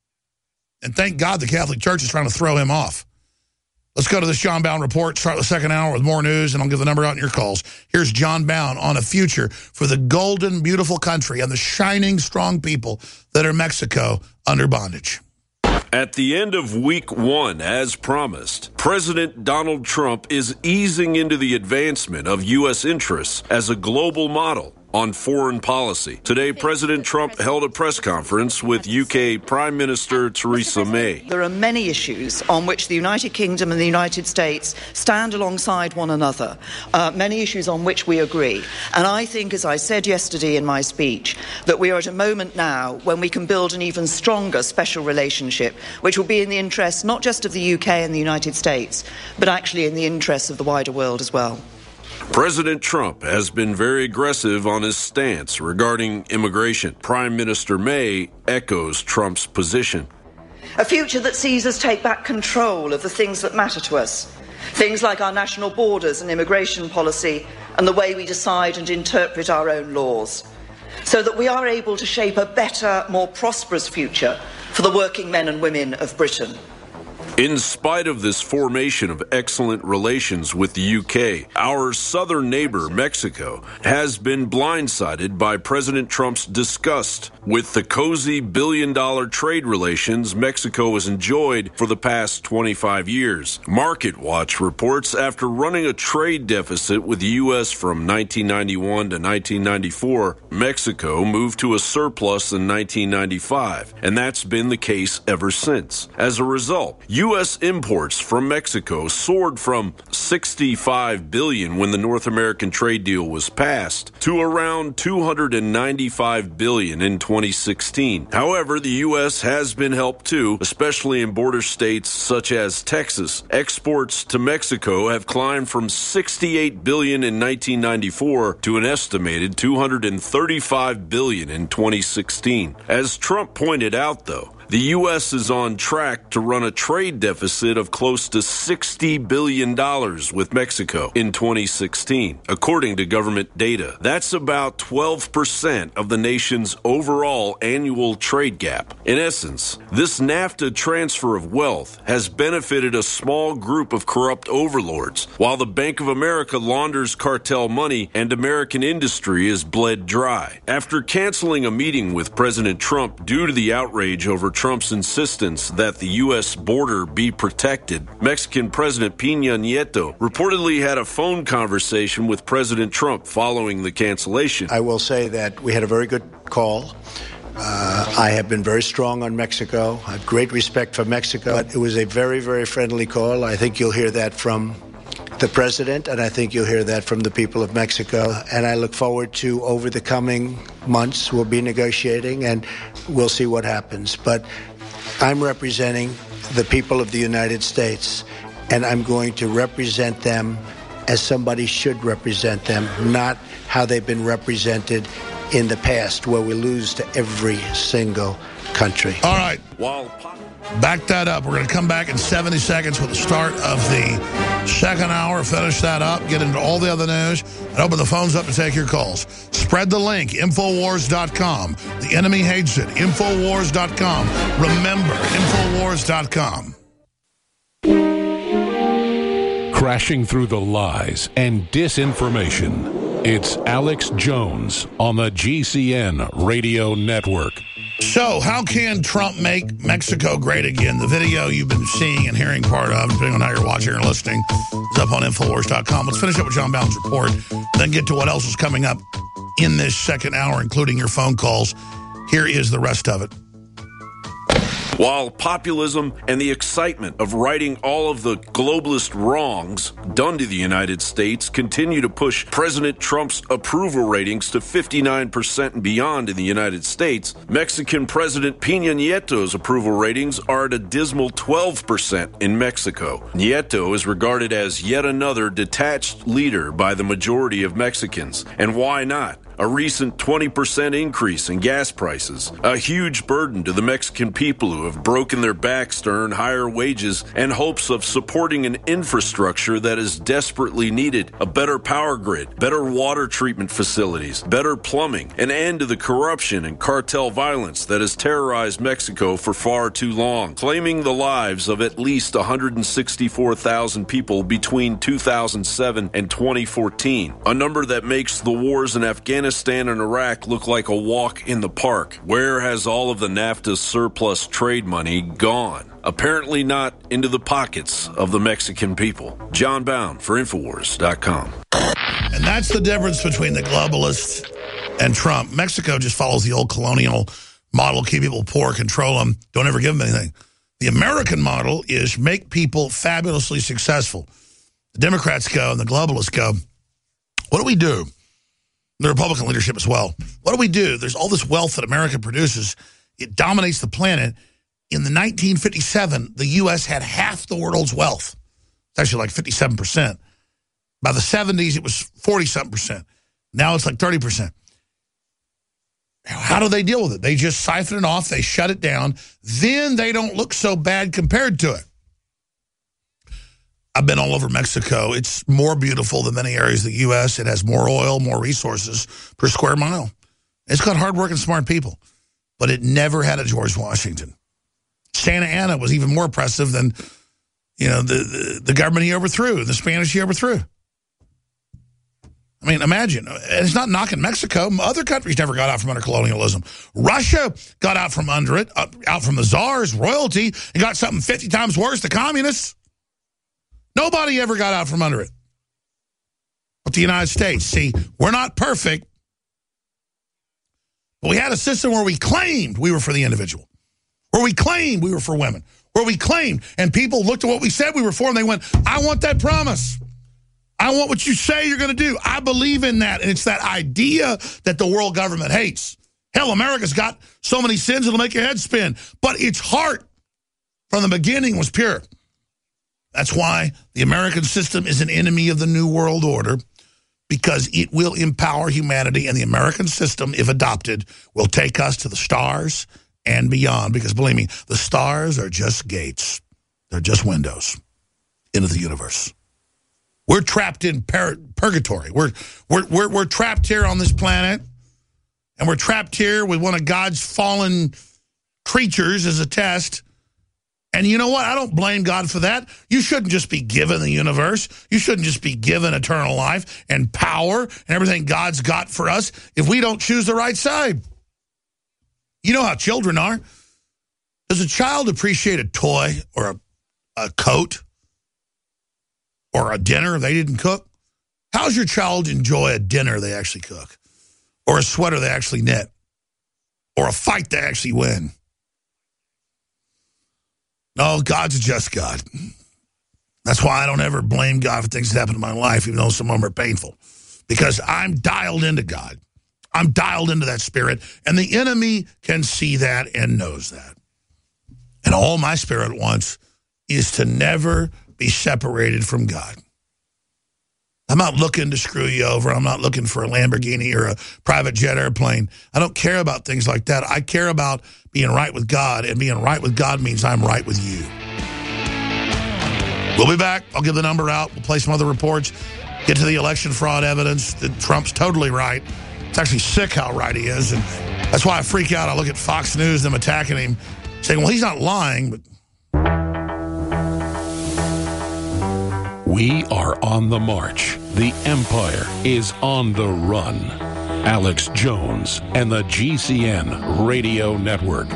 And thank God the Catholic Church is trying to throw him off. Let's go to this John Bowne report, start the second hour with more news, and I'll give the number out in your calls. Here's John Bowne on a future for the golden, beautiful country and the shining, strong people that are Mexico under bondage. At the end of week one, as promised, President Donald Trump is easing into the advancement of U.S. interests as a global model on foreign policy. Today, President Trump held a press conference with UK Prime Minister Theresa May. There are many issues on which the United Kingdom and the United States stand alongside one another, many issues on which we agree. And I think, as I said yesterday in my speech, that we are at a moment now when we can build an even stronger special relationship, which will be in the interests not just of the UK and the United States, but actually in the interests of the wider world as well. President Trump has been very aggressive on his stance regarding immigration. Prime Minister May echoes Trump's position. A future that sees us take back control of the things that matter to us. Things like our national borders and immigration policy and the way we decide and interpret our own laws. So that we are able to shape a better, more prosperous future for the working men and women of Britain. In spite of this formation of excellent relations with the UK, our southern neighbor, Mexico, has been blindsided by President Trump's disgust with the cozy billion-dollar trade relations Mexico has enjoyed for the past 25 years. Market Watch reports after running a trade deficit with the U.S. from 1991 to 1994, Mexico moved to a surplus in 1995, and that's been the case ever since. As a result, U.S. imports from Mexico soared from $65 billion when the North American trade deal was passed to around $295 billion in 2016. However, the U.S. has been helped too, especially in border states such as Texas. Exports to Mexico have climbed from $68 billion in 1994 to an estimated $235 billion in 2016. As Trump pointed out, though, the U.S. is on track to run a trade deficit of close to $60 billion with Mexico in 2016, according to government data. That's about 12% of the nation's overall annual trade gap. In essence, this NAFTA transfer of wealth has benefited a small group of corrupt overlords, while the Bank of America launders cartel money and American industry is bled dry. After canceling a meeting with President Trump due to the outrage over Trump's insistence that the U.S. border be protected, Mexican President Peña Nieto reportedly had a phone conversation with President Trump following the cancellation. I will say that we had a very good call. I have been very strong on Mexico. I have great respect for Mexico. But it was a very, very friendly call. I think you'll hear that from the president, and I think you'll hear that from the people of Mexico. And I look forward to, over the coming months, we'll be negotiating, and we'll see what happens. But I'm representing the people of the United States, and I'm going to represent them as somebody should represent them, not how they've been represented in the past, where we lose to every single country. All right. Back that up. We're going to come back in 70 seconds with the start of the second hour, finish that up, get into all the other news, and open the phones up to take your calls. Spread the link, Infowars.com. The enemy hates it, Infowars.com. Remember, Infowars.com. Crashing through the lies and disinformation. It's Alex Jones on the GCN Radio Network. So, how can Trump make Mexico great again? The video you've been seeing and hearing part of, depending on how you're watching or listening, is up on Infowars.com. Let's finish up with John Bowne's report, then get to what else is coming up in this second hour, including your phone calls. Here is the rest of it. While populism and the excitement of righting all of the globalist wrongs done to the United States continue to push President Trump's approval ratings to 59% and beyond in the United States, Mexican President Peña Nieto's approval ratings are at a dismal 12% in Mexico. Nieto is regarded as yet another detached leader by the majority of Mexicans. And why not? A recent 20% increase in gas prices, a huge burden to the Mexican people who have broken their backs to earn higher wages and hopes of supporting an infrastructure that is desperately needed, a better power grid, better water treatment facilities, better plumbing, an end to the corruption and cartel violence that has terrorized Mexico for far too long, claiming the lives of at least 164,000 people between 2007 and 2014, a number that makes the wars in Afghanistan and Iraq look like a walk in the park. Where has all of the NAFTA surplus trade money gone? Apparently not into the pockets of the Mexican people. John Bound for Infowars.com. And that's the difference between the globalists and Trump. Mexico just follows the old colonial model, keep people poor, control them, don't ever give them anything. The American model is make people fabulously successful. The Democrats go and the globalists go, what do we do? The Republican leadership as well. What do we do? There's all this wealth that America produces. It dominates the planet. In the 1957, the U.S. had half the world's wealth. It's actually like 57%. By the 70s, it was 40-something%. Now it's like 30%. How do they deal with it? They just siphon it off. They shut it down. Then they don't look so bad compared to it. I've been all over Mexico. It's more beautiful than many areas of the U.S. It has more oil, more resources per square mile. It's got hardworking, smart people. But it never had a George Washington. Santa Anna was even more oppressive than, you know, the government he overthrew, the Spanish he overthrew. I mean, imagine. And it's not knocking Mexico. Other countries never got out from under colonialism. Russia got out from under it, out from the czars, royalty, and got something 50 times worse, the communists. Nobody ever got out from under it. But the United States, see, we're not perfect. But we had a system where we claimed we were for the individual. Where we claimed we were for women. Where we claimed, and people looked at what we said we were for, and they went, I want that promise. I want what you say you're going to do. I believe in that. And it's that idea that the world government hates. Hell, America's got so many sins it'll make your head spin. But its heart from the beginning was pure. That's why the American system is an enemy of the New World Order, because it will empower humanity, and the American system, if adopted, will take us to the stars and beyond. Because believe me, the stars are just gates. They're just windows into the universe. We're trapped in purgatory. We're trapped here on this planet, and we're trapped here with one of God's fallen creatures as a test. And you know what? I don't blame God for that. You shouldn't just be given the universe. You shouldn't just be given eternal life and power and everything God's got for us if we don't choose the right side. You know how children are. Does a child appreciate a toy or a coat or a dinner they didn't cook? How's your child enjoy a dinner they actually cook? Or a sweater they actually knit? Or a fight they actually win? No, God's a just God. That's why I don't ever blame God for things that happen in my life, even though some of them are painful. Because I'm dialed into God. I'm dialed into that spirit. And the enemy can see that and knows that. And all my spirit wants is to never be separated from God. I'm not looking to screw you over. I'm not looking for a Lamborghini or a private jet airplane. I don't care about things like that. I care about being right with God, and being right with God means I'm right with you. We'll be back. I'll give the number out. We'll play some other reports, get to the election fraud evidence that Trump's totally right. It's actually sick how right he is, and that's why I freak out. I look at Fox News, them attacking him, saying, well, he's not lying, but... We are on the march. The empire is on the run. Alex Jones and the GCN Radio Network.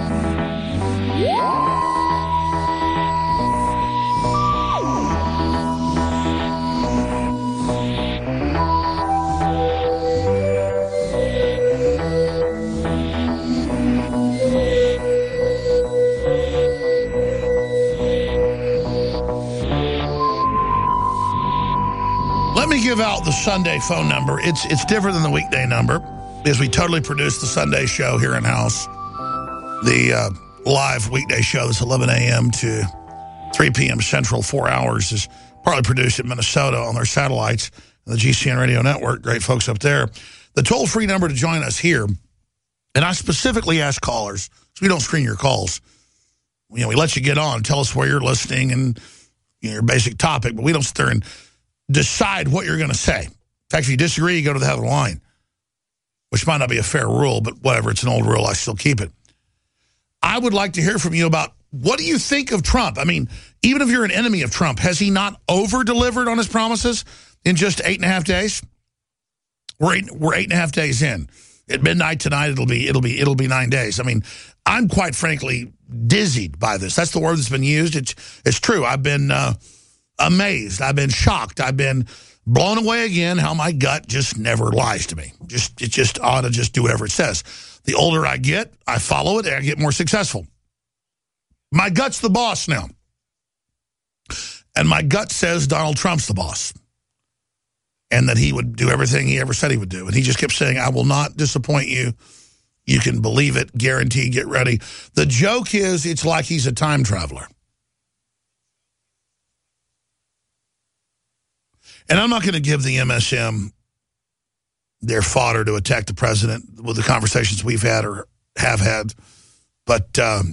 about the Sunday phone number. It's different than the weekday number because we totally produce the Sunday show here in-house. The live weekday show that's 11 a.m. to 3 p.m. Central, 4 hours, is partly produced in Minnesota on their satellites, the GCN Radio Network. Great folks up there. The toll-free number to join us here, and I specifically ask callers, so we don't screen your calls. You know, we let you get on, tell us where you're listening and your basic topic, but we don't sit there and decide what you're going to say. In fact, if you disagree, you go to the head of the line, which might not be a fair rule, but whatever, it's an old rule, I still keep it. I would like to hear from you about what do you think of Trump? I mean, even if you're an enemy of Trump, has he not over-delivered on his promises in just 8.5 days? We're 8.5 days in. At midnight tonight, it'll be 9 days. I mean, I'm quite frankly dizzied by this. That's the word that's been used. It's true. I've been amazed. I've been shocked. I've been blown away again how my gut just never lies to me. It just ought to just do whatever it says. The older I get, I follow it, and I get more successful. My gut's the boss now. And my gut says Donald Trump's the boss. And that he would do everything he ever said he would do. And he just kept saying, I will not disappoint you. You can believe it, guaranteed, get ready. The joke is it's like he's a time traveler. And I'm not going to give the MSM their fodder to attack the president with the conversations we've had or have had. But a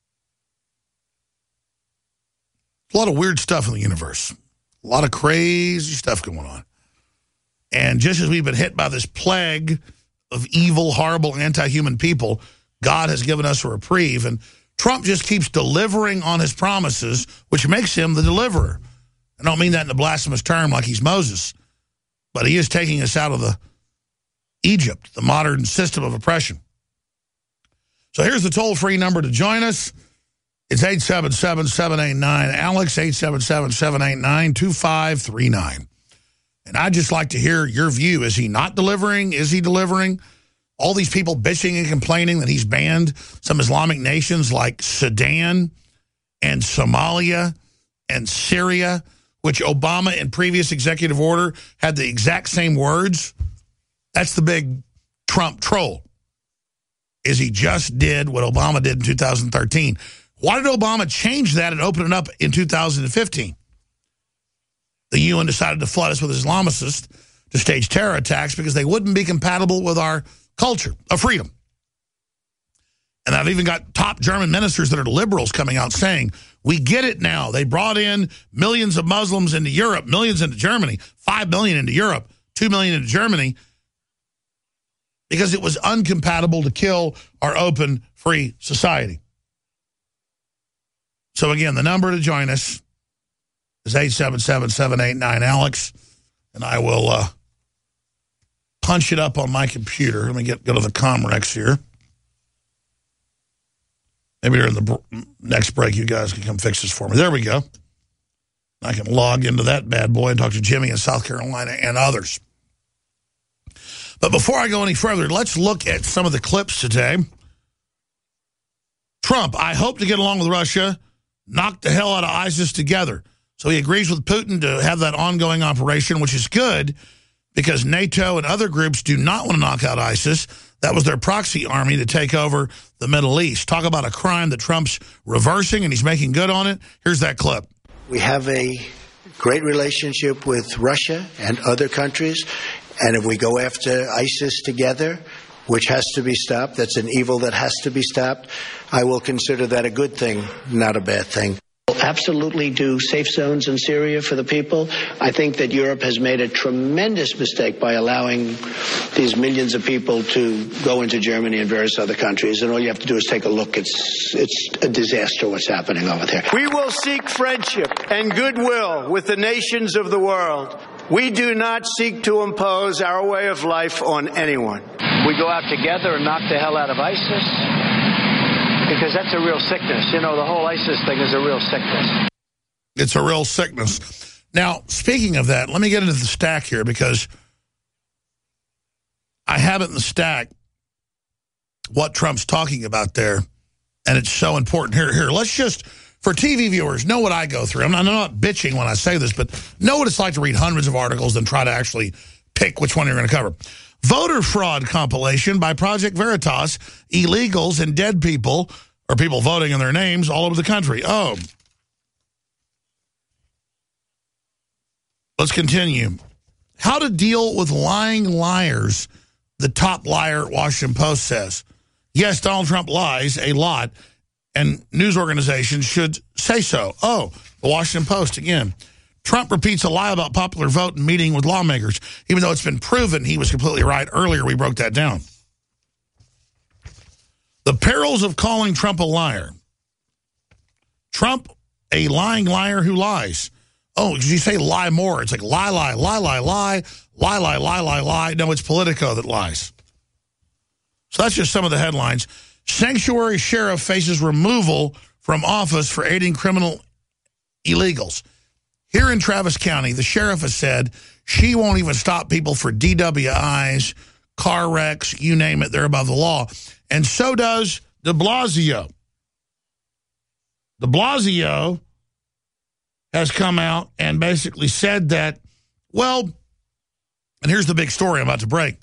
lot of weird stuff in the universe. A lot of crazy stuff going on. And just as we've been hit by this plague of evil, horrible, anti-human people, God has given us a reprieve. And Trump just keeps delivering on his promises, which makes him the deliverer. I don't mean that in a blasphemous term like he's Moses, but he is taking us out of the Egypt, the modern system of oppression. So here's the toll-free number to join us. It's 877-789-ALEX, 877-789-2539. And I'd just like to hear your view. Is he not delivering? Is he delivering? All these people bitching and complaining that he's banned some Islamic nations like Sudan and Somalia and Syria, which Obama in previous executive order had the exact same words. That's the big Trump troll. Is he just did what Obama did in 2013. Why did Obama change that and open it up in 2015? The UN decided to flood us with Islamicists to stage terror attacks because they wouldn't be compatible with our culture of freedom. And I've even got top German ministers that are liberals coming out saying, we get it now. They brought in millions of Muslims into Europe, millions into Germany, 5 million into Europe, 2 million into Germany, because it was incompatible to kill our open, free society. So again, the number to join us is 877-789-ALEX, and I will punch it up on my computer. Let me go to the Comrex here. Maybe during the next break, you guys can come fix this for me. There we go. I can log into that bad boy and talk to Jimmy in South Carolina and others. But before I go any further, let's look at some of the clips today. Trump, I hope to get along with Russia, knock the hell out of ISIS together. So he agrees with Putin to have that ongoing operation, which is good because NATO and other groups do not want to knock out ISIS. That was their proxy army to take over the Middle East. Talk about a crime that Trump's reversing, and he's making good on it. Here's that clip. We have a great relationship with Russia and other countries, and if we go after ISIS together, which has to be stopped, that's an evil that has to be stopped, I will consider that a good thing, not a bad thing. Absolutely do safe zones in Syria for the people. I think that Europe has made a tremendous mistake by allowing these millions of people to go into Germany and various other countries. And all you have to do is take a look. It's a disaster what's happening over there. We will seek friendship and goodwill with the nations of the world. We do not seek to impose our way of life on anyone. We go out together and knock the hell out of ISIS. Because that's a real sickness. You know, the whole ISIS thing is a real sickness. It's a real sickness. Now, speaking of that, let me get into the stack here because I have it in the stack what Trump's talking about there, and it's so important. Here, let's just For TV viewers, know what I go through. I'm not bitching when I say this, but know what it's like to read hundreds of articles and try to actually pick which one you're going to cover. Voter fraud compilation by Project Veritas, illegals and dead people, or people voting in their names all over the country. Oh. Let's continue. How to deal with lying liars, the top liar at Washington Post says. Yes, Donald Trump lies a lot, and news organizations should say so. Oh, the Washington Post again. Trump repeats a lie about popular vote and meeting with lawmakers, even though it's been proven he was completely right. Earlier, we broke that down. The perils of calling Trump a liar. Trump, a lying liar who lies. Oh, did you say lie more? It's like lie, lie, lie, lie, lie, lie, lie, lie, lie, lie. No, it's Politico that lies. So that's just some of the headlines. Sanctuary sheriff faces removal from office for aiding criminal illegals. Here in Travis County, the sheriff has said she won't even stop people for DWIs, car wrecks, you name it, they're above the law. And so does de Blasio. De Blasio has come out and basically said that, well, and here's the big story I'm about to break.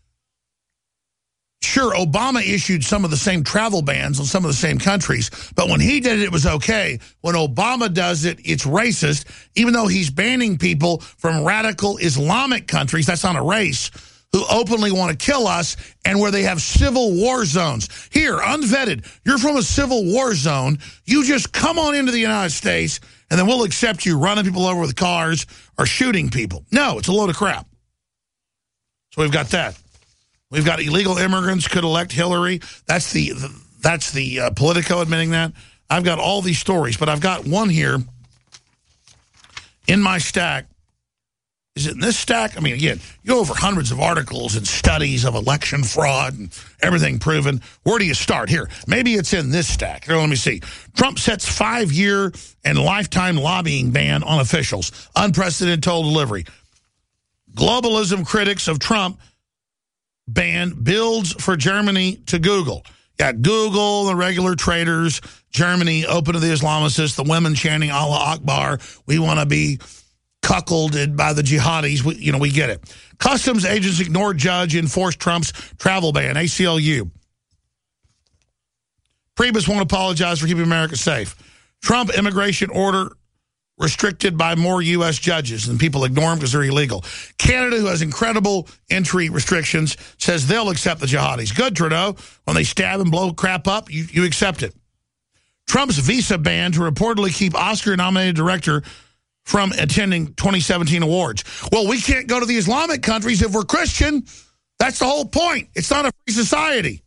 Sure, Obama issued some of the same travel bans on some of the same countries, but when he did it, it was okay. When Obama does it, it's racist, even though he's banning people from radical Islamic countries, that's not a race, who openly want to kill us and where they have civil war zones. Here, unvetted, you're from a civil war zone, you just come on into the United States and then we'll accept you running people over with cars or shooting people. No, it's a load of crap. So we've got that. We've got illegal immigrants could elect Hillary. That's the Politico admitting that. I've got all these stories, but I've got one here in my stack. Is it in this stack? I mean, again, you go over hundreds of articles and studies of election fraud and everything proven. Where do you start? Here, maybe it's in this stack. Here, let me see. Trump sets 5-year and lifetime lobbying ban on officials. Unprecedented toll delivery. Globalism critics of Trump ban builds for Germany to Google. Yeah, Google, the regular traders, Germany, open to the Islamicists, the women chanting Allah Akbar. We want to be cuckolded by the jihadis. We get it. Customs agents ignored judge, enforced Trump's travel ban, ACLU. Priebus won't apologize for keeping America safe. Trump immigration order restricted by more U.S. judges, and people ignore them because they're illegal. Canada, who has incredible entry restrictions, says they'll accept the jihadis. Good, Trudeau. When they stab and blow crap up, you accept it. Trump's visa ban to reportedly keep Oscar-nominated director from attending 2017 awards. Well, we can't go to the Islamic countries if we're Christian. That's the whole point. It's not a free society.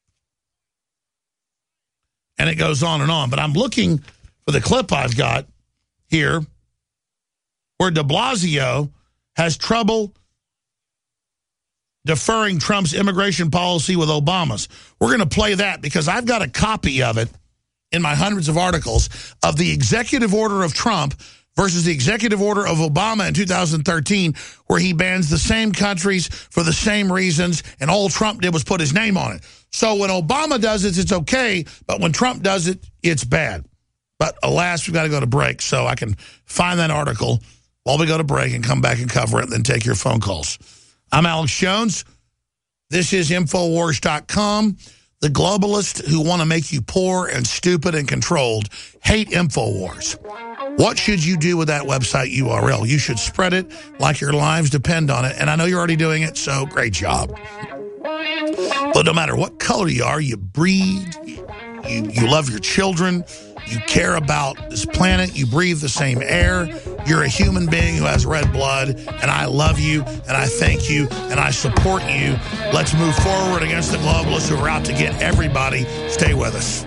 And it goes on and on. But I'm looking for the clip I've got here where de Blasio has trouble deferring Trump's immigration policy with Obama's. We're going to play that because I've got a copy of it in my hundreds of articles of the executive order of Trump versus the executive order of Obama in 2013, where he bans the same countries for the same reasons, and all Trump did was put his name on it. So when Obama does it, it's okay, but when Trump does it, it's bad. But alas, we've got to go to break, so I can find that article while we go to break and come back and cover it and then take your phone calls. I'm Alex Jones. This is Infowars.com. The globalists who want to make you poor and stupid and controlled hate Infowars. What should you do with that website URL? You should spread it like your lives depend on it. And I know you're already doing it, so great job. But no matter what color you are, you breed, you love your children, you care about this planet, you breathe the same air, you're a human being who has red blood, and I love you, and I thank you, and I support you. Let's move forward against the globalists who are out to get everybody. Stay with us.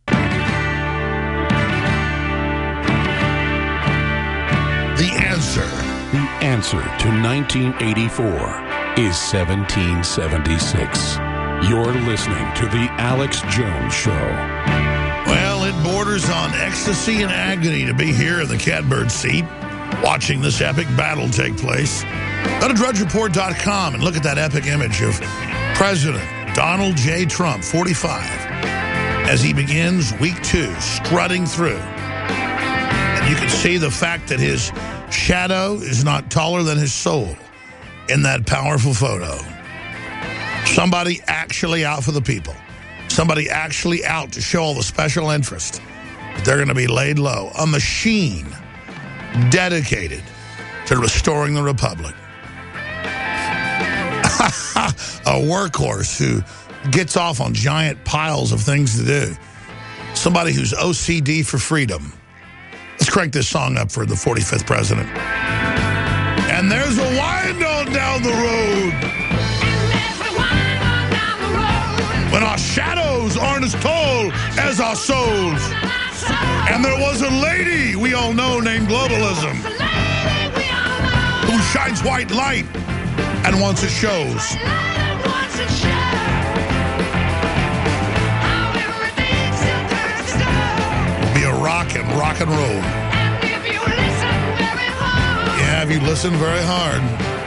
The answer to 1984 is 1776. You're listening to The Alex Jones Show. Well, it borders on ecstasy and agony to be here in the catbird seat watching this epic battle take place. Go to drudgereport.com and look at that epic image of President Donald J. Trump, 45, as he begins week 2, strutting through You can see the fact that his shadow is not taller than his soul in that powerful photo. Somebody actually out for the people. Somebody actually out to show all the special interest. But they're going to be laid low. A machine dedicated to restoring the republic. A workhorse who gets off on giant piles of things to do. Somebody who's OCD for freedom. Let's crank this song up for the 45th president. And there's a wind on down the road. When our shadows aren't as tall as our souls. And there was a lady we all know named globalism who shines white light and wants it shows. Be a rock and roll. Yeah, if you listen very hard.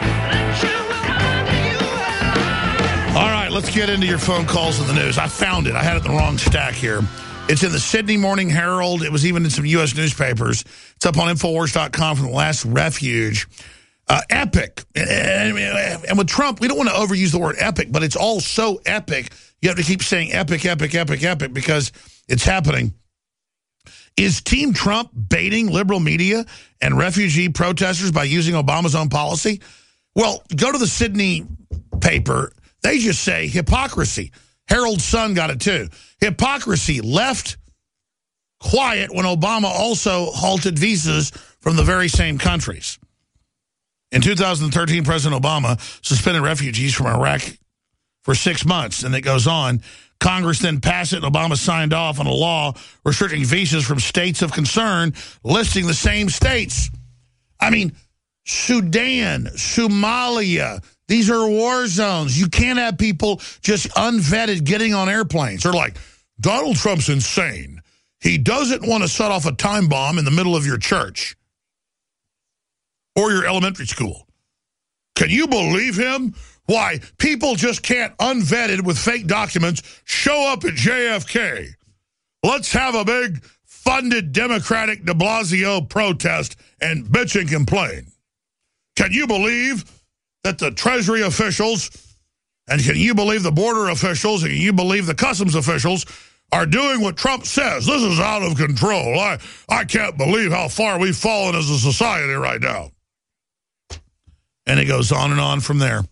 All right, let's get into your phone calls and the news. I found it. I had it in the wrong stack here. It's in the Sydney Morning Herald. It was even in some U.S. newspapers. It's up on Infowars.com from the last refuge. Epic. And with Trump, we don't want to overuse the word epic, but it's all so epic. You have to keep saying epic, epic, epic, epic, because it's happening. Is Team Trump baiting liberal media and refugee protesters by using Obama's own policy? Well, go to the Sydney paper. They just say hypocrisy. Herald Sun got it too. Hypocrisy. Left quiet when Obama also halted visas from the very same countries. In 2013, President Obama suspended refugees from Iraq for 6 months, and it goes on. Congress then passed it, and Obama signed off on a law restricting visas from states of concern, listing the same states. I mean, Sudan, Somalia, these are war zones. You can't have people just unvetted getting on airplanes. They're like, Donald Trump's insane. He doesn't want to set off a time bomb in the middle of your church or your elementary school. Can you believe him? Why, people just can't, unvetted with fake documents, show up at JFK. Let's have a big funded Democratic de Blasio protest and bitch and complain. Can you believe that the Treasury officials, and can you believe the border officials, and can you believe the customs officials are doing what Trump says? This is out of control. I can't believe how far we've fallen as a society right now. And it goes on and on from there.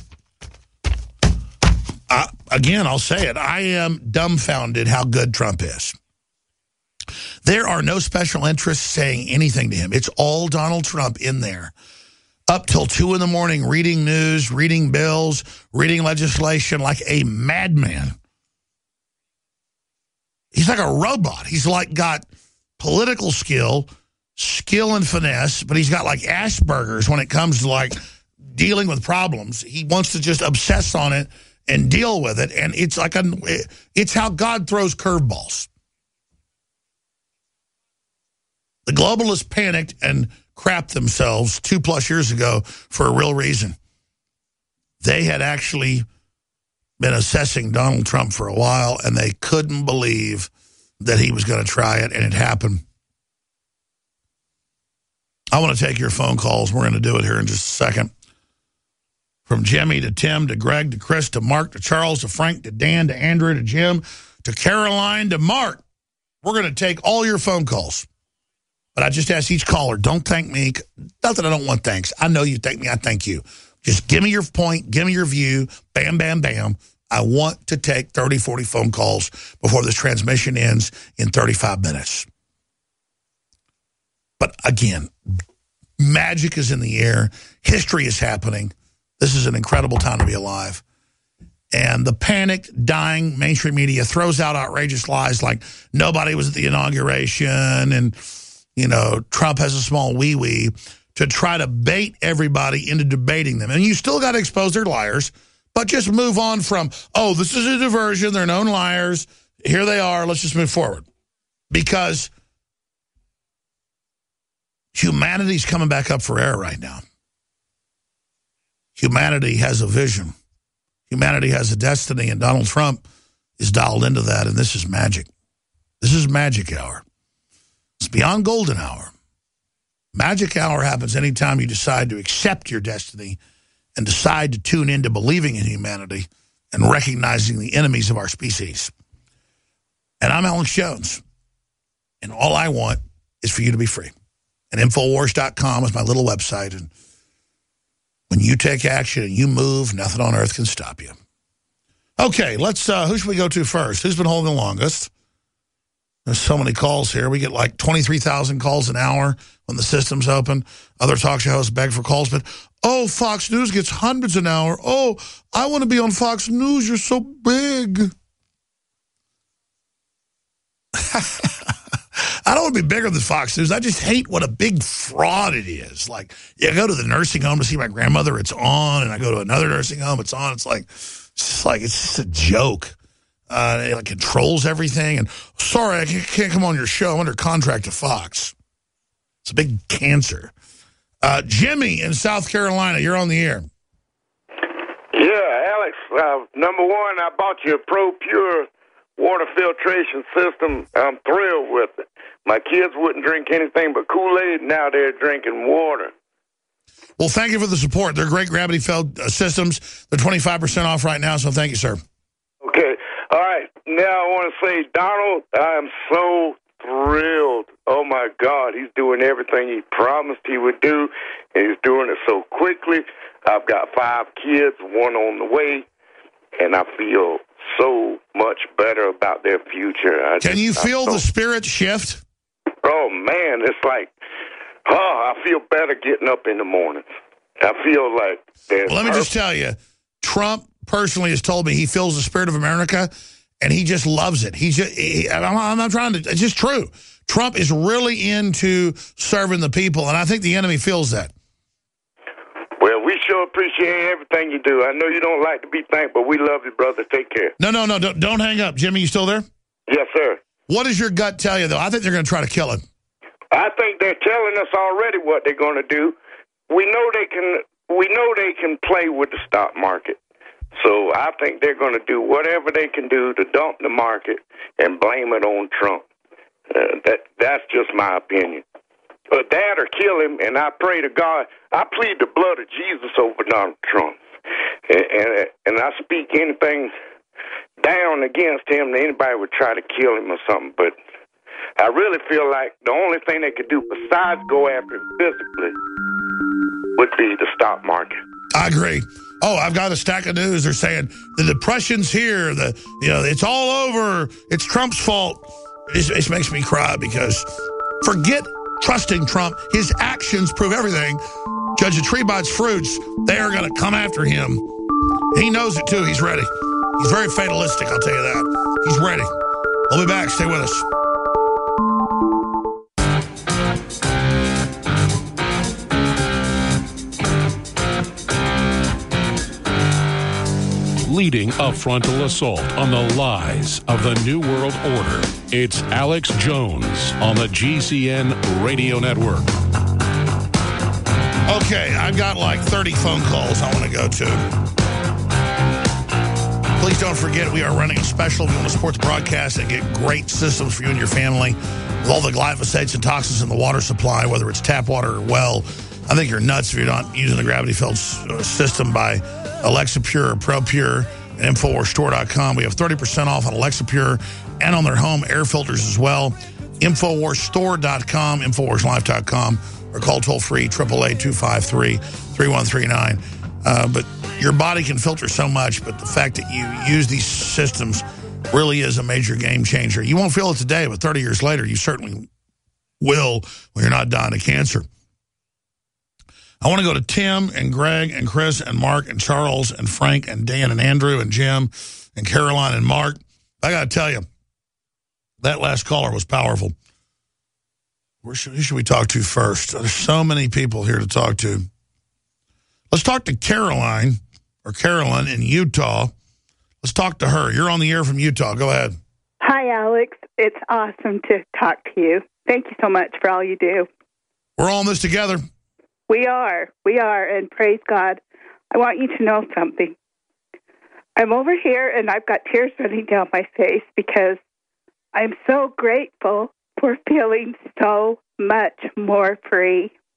Again, I'll say it. I am dumbfounded how good Trump is. There are no special interests saying anything to him. It's all Donald Trump in there. Up till 2 in the morning, reading news, reading bills, reading legislation like a madman. He's like a robot. He's like got political skill and finesse, but he's got like Asperger's when it comes to like dealing with problems. He wants to just obsess on it and deal with it, and it's like it's how God throws curveballs. The globalists panicked and crapped themselves 2+ years ago for a real reason. They had actually been assessing Donald Trump for a while, and they couldn't believe that he was going to try it, and it happened. I want to take your phone calls. We're going to do it here in just a second. From Jimmy to Tim to Greg to Chris to Mark to Charles to Frank to Dan to Andrew to Jim to Caroline to Mark. We're going to take all your phone calls. But I just ask each caller, don't thank me. Not that I don't want thanks. I know you thank me. I thank you. Just give me your point. Give me your view. Bam, bam, bam. I want to take 30, 40 phone calls before this transmission ends in 35 minutes. But again, magic is in the air. History is happening. This is an incredible time to be alive. And the panicked, dying mainstream media throws out outrageous lies like nobody was at the inauguration and, you know, Trump has a small wee-wee to try to bait everybody into debating them. And you still got to expose their liars, but just move on from, oh, this is a diversion. They're known liars. Here they are. Let's just move forward. Because humanity's coming back up for air right now. Humanity has a vision. Humanity has a destiny, and Donald Trump is dialed into that, and this is magic. This is magic hour. It's beyond golden hour. Magic hour happens anytime you decide to accept your destiny and decide to tune into believing in humanity and recognizing the enemies of our species. And I'm Alex Jones. And all I want is for you to be free. And Infowars.com is my little website. And when you take action and you move, nothing on earth can stop you. Okay, let's, who should we go to first? Who's been holding the longest? There's so many calls here. We get like 23,000 calls an hour when the system's open. Other talk show hosts beg for calls, but, oh, Fox News gets hundreds an hour. Oh, I want to be on Fox News. You're so big. I don't want to be bigger than Fox News. I just hate what a big fraud it is. Like, I go to the nursing home to see my grandmother, it's on, and I go to another nursing home, it's on. It's just a joke. It controls everything. And sorry, I can't come on your show. I'm under contract to Fox. It's a big cancer. Jimmy in South Carolina, you're on the air. Yeah, Alex, number one, I bought you a ProPure water filtration system. I'm thrilled with it. My kids wouldn't drink anything but Kool-Aid. Now they're drinking water. Well, thank you for the support. They're great gravity-fed systems. They're 25% off right now, so thank you, sir. Okay. All right. Now I want to say, Donald, I am so thrilled. Oh, my God. He's doing everything he promised he would do, and he's doing it so quickly. I've got 5 kids, 1 on the way, and I feel so much better about their future. Can you feel the spirit shift? Oh, man. It's like, I feel better getting up in the morning. I feel like there's... Well, let me just tell you, Trump personally has told me he feels the spirit of America, and he just loves it. I'm not trying to... It's just true. Trump is really into serving the people, and I think the enemy feels that. Well, we sure appreciate everything you do. I know you don't like to be thanked, but we love you, brother. Take care. No, don't hang up. Jimmy, you still there? Yes, sir. What does your gut tell you, though? I think they're going to try to kill him. I think they're telling us already what they're going to do. We know they can play with the stock market. So I think they're going to do whatever they can do to dump the market and blame it on Trump. That's just my opinion. But that or kill him, and I pray to God, I plead the blood of Jesus over Donald Trump. And I speak anything down against him that anybody would try to kill him or something. But I really feel like the only thing they could do besides go after him physically would be the stock market. I agree. Oh, I've got a stack of news. They're saying the depression's here. It's all over. It's Trump's fault. It makes me cry because forget trusting Trump. His actions prove everything. Judge a tree by its fruits. They are going to come after him. He knows it, too. He's ready. He's very fatalistic, I'll tell you that. He's ready. We'll be back. Stay with us. Leading a frontal assault on the lies of the New World Order. It's Alex Jones on the GCN Radio Network. Okay, I've got like 30 phone calls I want to go to. Please don't forget we are running a special if you want to support the broadcast and get great systems for you and your family with all the glyphosates and toxins in the water supply, whether it's tap water or well. I think you're nuts if you're not using the gravity-filled system by Alexa Pure or ProPure at InfoWarsStore.com. We have 30% off on Alexa Pure and on their home air filters as well. InfoWarsStore.com, InfoWarsLife.com, or call toll-free 888-253-3139. But your body can filter so much, but the fact that you use these systems really is a major game changer. You won't feel it today, but 30 years later, you certainly will when you're not dying of cancer. I want to go to Tim and Greg and Chris and Mark and Charles and Frank and Dan and Andrew and Jim and Caroline and Mark. I got to tell you, that last caller was powerful. Who should we talk to first? There's so many people here to talk to. Let's talk to Caroline in Utah. Let's talk to her. You're on the air from Utah. Go ahead. Hi, Alex. It's awesome to talk to you. Thank you so much for all you do. We're all in this together. We are, and praise God. I want you to know something. I'm over here, and I've got tears running down my face because I'm so grateful for feeling so much more free.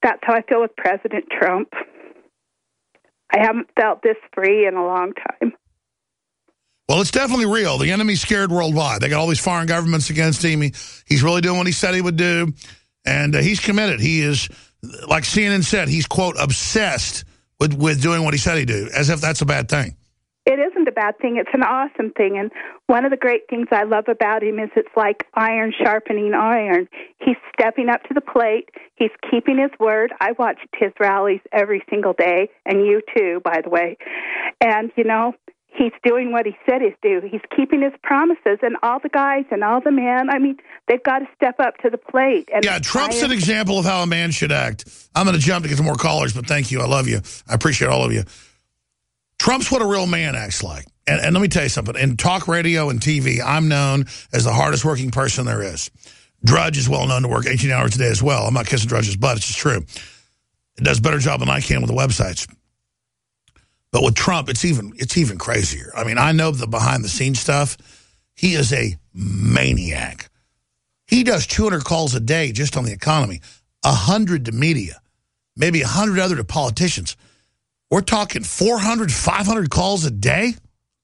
That's how I feel with President Trump. I haven't felt this free in a long time. Well, it's definitely real. The enemy's scared worldwide. They got all these foreign governments against him. He's really doing what he said he would do, and he's committed. He is, like CNN said, he's, quote, obsessed with doing what he said he'd do, as if that's a bad thing. It isn't a bad thing. It's an awesome thing. And one of the great things I love about him is it's like iron sharpening iron. He's stepping up to the plate. He's keeping his word. I watched his rallies every single day, and you too, by the way. And, you know, he's doing what he said he'd do. He's keeping his promises, and all the guys and all the men, I mean, they've got to step up to the plate. And yeah, Trump's an example of how a man should act. I'm going to jump to get some more callers, but thank you. I love you. I appreciate all of you. Trump's what a real man acts like. And let me tell you something. In talk radio and TV, I'm known as the hardest working person there is. Drudge is well known to work 18 hours a day as well. I'm not kissing Drudge's butt. It's just true. It does a better job than I can with the websites. But with Trump, it's even crazier. I mean, I know the behind-the-scenes stuff. He is a maniac. He does 200 calls a day just on the economy, 100 to media, maybe 100 other to politicians. We're talking 400, 500 calls a day.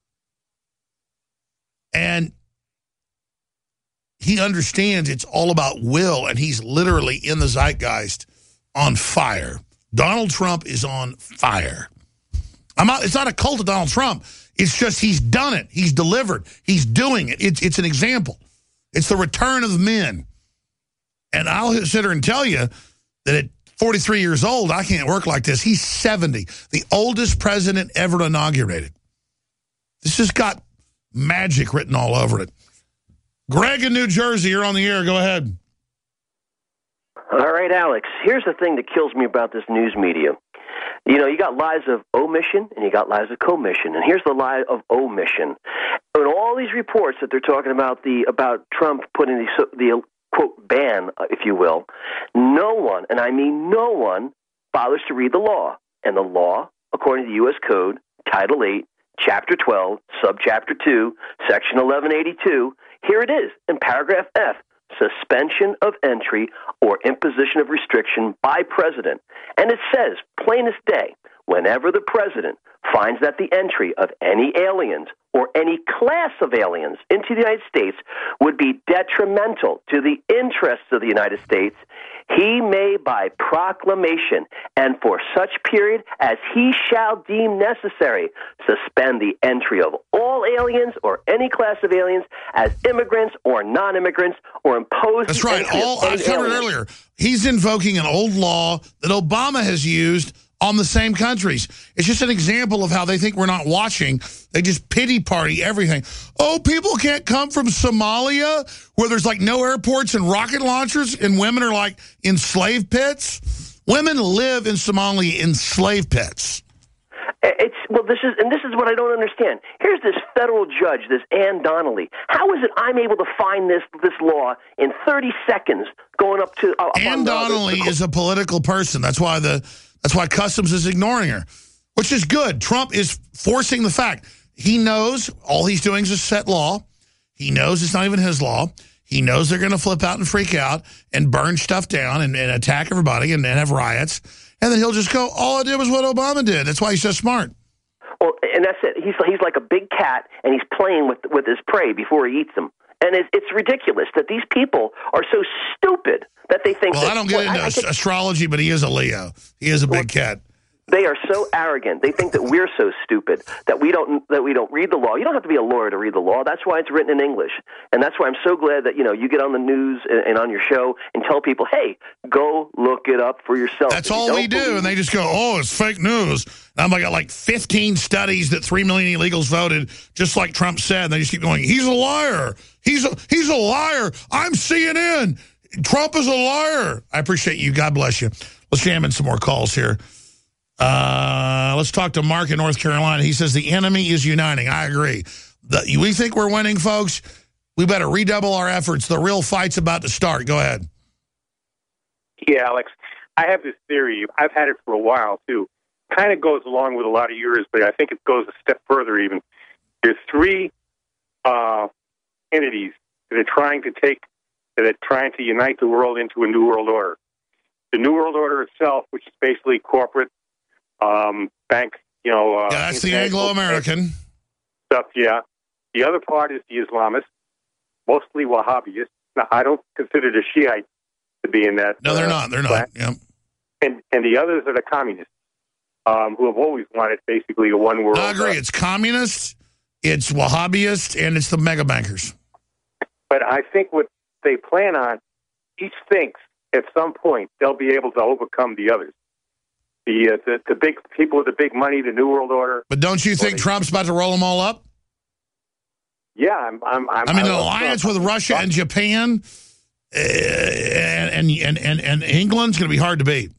And he understands it's all about will, and he's literally in the zeitgeist on fire. Donald Trump is on fire. It's not a cult of Donald Trump. It's just he's done it. He's delivered. He's doing it. It's an example. It's the return of men. And I'll sit here and tell you that at 43 years old, I can't work like this. He's 70, the oldest president ever inaugurated. This has got magic written all over it. Greg in New Jersey, you're on the air. Go ahead. All right, Alex, here's the thing that kills me about this news media. You know, you got lies of omission and you got lies of commission. And here's the lie of omission. In all these reports that they're talking about Trump putting the quote, ban, if you will, no one, and I mean no one, bothers to read the law. And the law, according to the U.S. Code, Title 8, Chapter 12, Subchapter 2, Section 1182, here it is in paragraph F, suspension of entry or imposition of restriction by president. And it says, plain as day, whenever the president finds that the entry of any aliens or any class of aliens into the United States would be detrimental to the interests of the United States, he may, by proclamation and for such period as he shall deem necessary, suspend the entry of all aliens or any class of aliens as immigrants or non-immigrants or impose... That's right. I covered earlier. He's invoking an old law that Obama has used on the same countries. It's just an example of how they think we're not watching. They just pity party everything. Oh, people can't come from Somalia where there's like no airports and rocket launchers and women are like in slave pits. Women live in Somalia in slave pits. This is what I don't understand. Here's this federal judge, this Ann Donnelly. How is it I'm able to find this law in 30 seconds going up to... Ann Donnelly is a political person. That's why Customs is ignoring her, which is good. Trump is forcing the fact. He knows all he's doing is a set law. He knows it's not even his law. He knows they're going to flip out and freak out and burn stuff down and attack everybody and have riots. And then he'll just go, all I did was what Obama did. That's why he's so smart. Well, and that's it. He's like a big cat, and he's playing with his prey before he eats them. And it's ridiculous that these people are so stupid that they think... Well, I don't get into astrology, but he is a Leo. He is a big cat. They are so arrogant. They think that we're so stupid that we don't read the law. You don't have to be a lawyer to read the law. That's why it's written in English. And that's why I'm so glad that, you get on the news and on your show and tell people, hey, go look it up for yourself. That's all we do. And they just go, oh, it's fake news. And I got like 15 studies that 3 million illegals voted, just like Trump said. And they just keep going, he's a liar. He's a liar. I'm CNN. Trump is a liar. I appreciate you. God bless you. Let's jam in some more calls here. Let's talk to Mark in North Carolina. He says the enemy is uniting. I agree. We think we're winning, folks. We better redouble our efforts. The real fight's about to start. Go ahead. Yeah, Alex. I have this theory. I've had it for a while, too. Kind of goes along with a lot of yours, but I think it goes a step further even. There's three entities that are trying to unite the world into a new world order. the New World Order itself, which is basically corporate, bank, yeah, that's the Anglo-American stuff, yeah. The other part is the Islamists, mostly Wahhabis. Now, I don't consider the Shiites to be in that. No, they're not. They're not. Yep. And the others are the communists, who have always wanted basically a one world. I agree. It's communists, it's Wahhabists, and it's the mega bankers. But I think what they plan on, each thinks at some point they'll be able to overcome the others. The big people with the big money, the New World Order. But don't you think Trump's about to roll them all up? Yeah, I mean, an alliance with Russia and Japan and England's going to be hard to beat.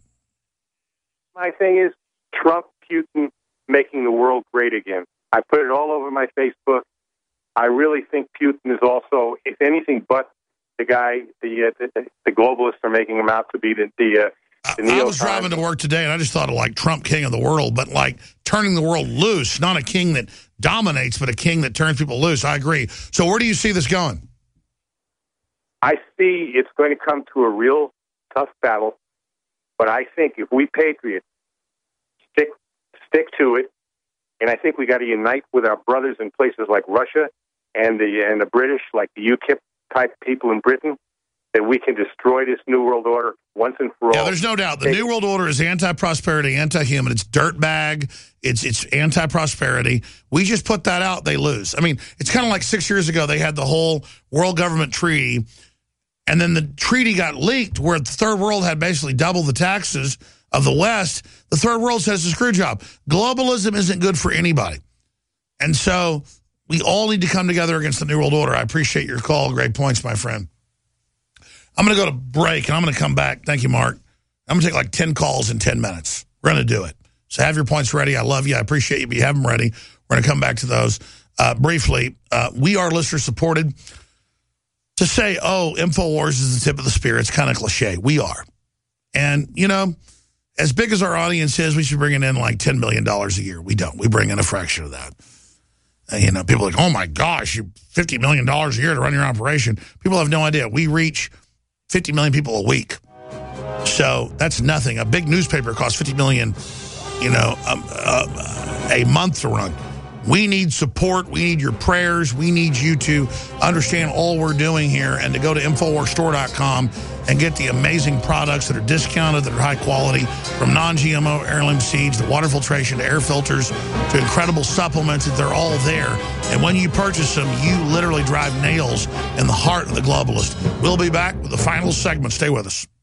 My thing is Trump, Putin, making the world great again. I put it all over my Facebook. I really think Putin is also, if anything, but the guy, the globalists are making him out to be the I was driving to work today, and I just thought of, like, Trump, king of the world, but, like, turning the world loose, not a king that dominates, but a king that turns people loose. I agree. So where do you see this going? I see it's going to come to a real tough battle, but I think if we patriots stick to it, and I think we got to unite with our brothers in places like Russia and the British, like the UKIP-type people in Britain, that we can destroy this New World Order once and for all. Yeah, there's no doubt. The New World Order is anti-prosperity, anti-human. It's dirtbag. It's anti-prosperity. We just put that out, they lose. I mean, it's kind of like 6 years ago, they had the whole world government treaty, and then the treaty got leaked where the third world had basically double the taxes of the West. The third world says it's a screw job. Globalism isn't good for anybody. And so we all need to come together against the New World Order. I appreciate your call. Great points, my friend. I'm going to go to break, and I'm going to come back. Thank you, Mark. I'm going to take like 10 calls in 10 minutes. We're going to do it. So have your points ready. I love you. I appreciate you. If you have them ready, we're going to come back to those. Briefly, we are listener-supported. To say, oh, InfoWars is the tip of the spear, it's kind of cliche. We are. And, you know, as big as our audience is, we should bring in like $10 million a year. We don't. We bring in a fraction of that. You know, people are like, oh, my gosh, you $50 million a year to run your operation. People have no idea. We reach 50 million people a week. So that's nothing. A big newspaper costs 50 million, you know, a month to run. We need support. We need your prayers. We need you to understand all we're doing here and to go to InfoWarsStore.com and get the amazing products that are discounted, that are high quality, from non-GMO heirloom seeds, to water filtration, to air filters, to incredible supplements. They're all there. And when you purchase them, you literally drive nails in the heart of the globalist. We'll be back with the final segment. Stay with us.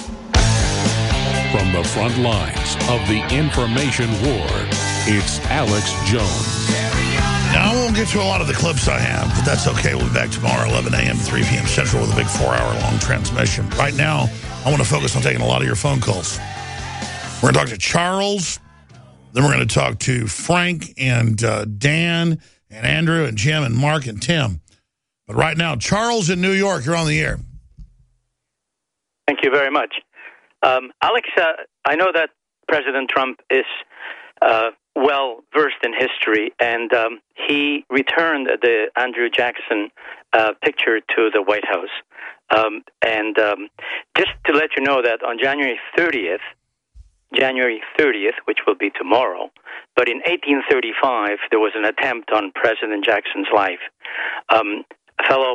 From the front lines of the information war, it's Alex Jones. Now, I won't get to a lot of the clips I have, but that's okay. We'll be back tomorrow, 11 a.m. to 3 p.m. Central with a big 4-hour-long transmission. Right now, I want to focus on taking a lot of your phone calls. We're going to talk to Charles. Then we're going to talk to Frank and Dan and Andrew and Jim and Mark and Tim. But right now, Charles in New York, you're on the air. Thank you very much. Alex, I know that President Trump is well-versed in history, and he returned the Andrew Jackson picture to the White House. Just to let you know that on January 30th, which will be tomorrow, but in 1835, there was an attempt on President Jackson's life. A fellow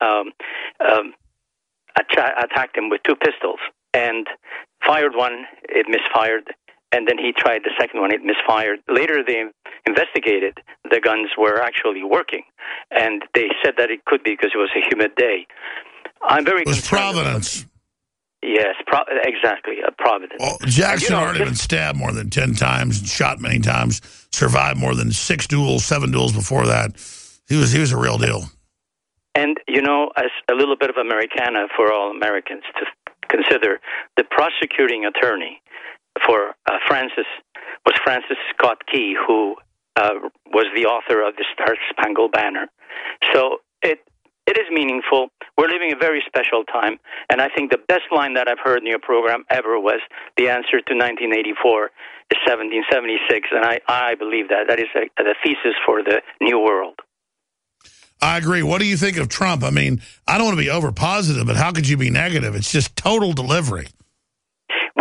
attacked him with 2 pistols and fired one, it misfired, and then he tried the second one, it misfired. Later they investigated, the guns were actually working, and they said that it could be because it was a humid day. I'm very concerned. It was Providence. Yes, exactly, Providence. Well, Jackson already been stabbed more than 10 times and shot many times, survived more than 6 duels, 7 duels before that. He was a real deal. And, you know, as a little bit of Americana for all Americans to consider, the prosecuting attorney for Francis Scott Key, who was the author of the Star-Spangled Banner. So it is meaningful. We're living a very special time, and I think the best line that I've heard in your program ever was the answer to 1984 is 1776, and I believe that is the thesis for the new world. I agree. What do you think of Trump? I mean, I don't want to be over positive, but how could you be negative? It's just total delivery.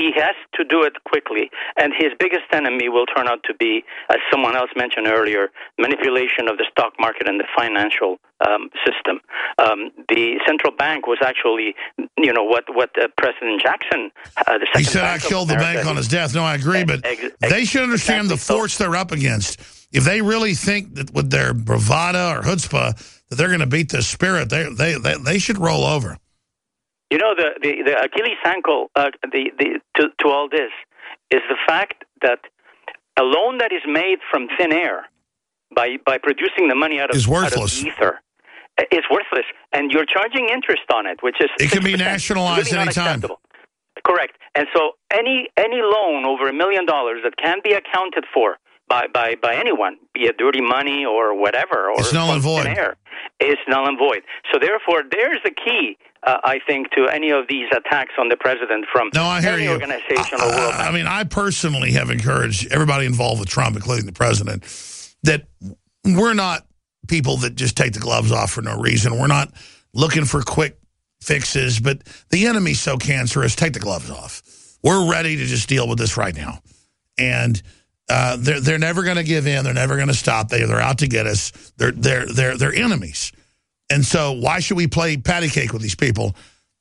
he has to do it quickly, and his biggest enemy will turn out to be, as someone else mentioned earlier, manipulation of the stock market and the financial system. The central bank was actually, what President Jackson, the second he said, Bank I killed the bank on his death. No, I agree, but they should understand the force they're up against. If they really think that with their bravado or chutzpah that they're going to beat the spirit, they should roll over. You know, the Achilles ankle to all this is the fact that a loan that is made from thin air by producing the money out of ether is worthless, and you're charging interest on it, which is it can be nationalized really anytime. Correct, and so any loan over $1 million that can be accounted for by anyone, be it dirty money or whatever, or it's null and void. It's null and void. So therefore, there's the key, I think, to any of these attacks on the president from any organization or world. I mean, I personally have encouraged everybody involved with Trump, including the president, that we're not people that just take the gloves off for no reason. We're not looking for quick fixes, but the enemy's so cancerous, take the gloves off. We're ready to just deal with this right now. And they're never going to give in. They're never going to stop. They're out to get us. They're enemies. And so why should we play patty cake with these people?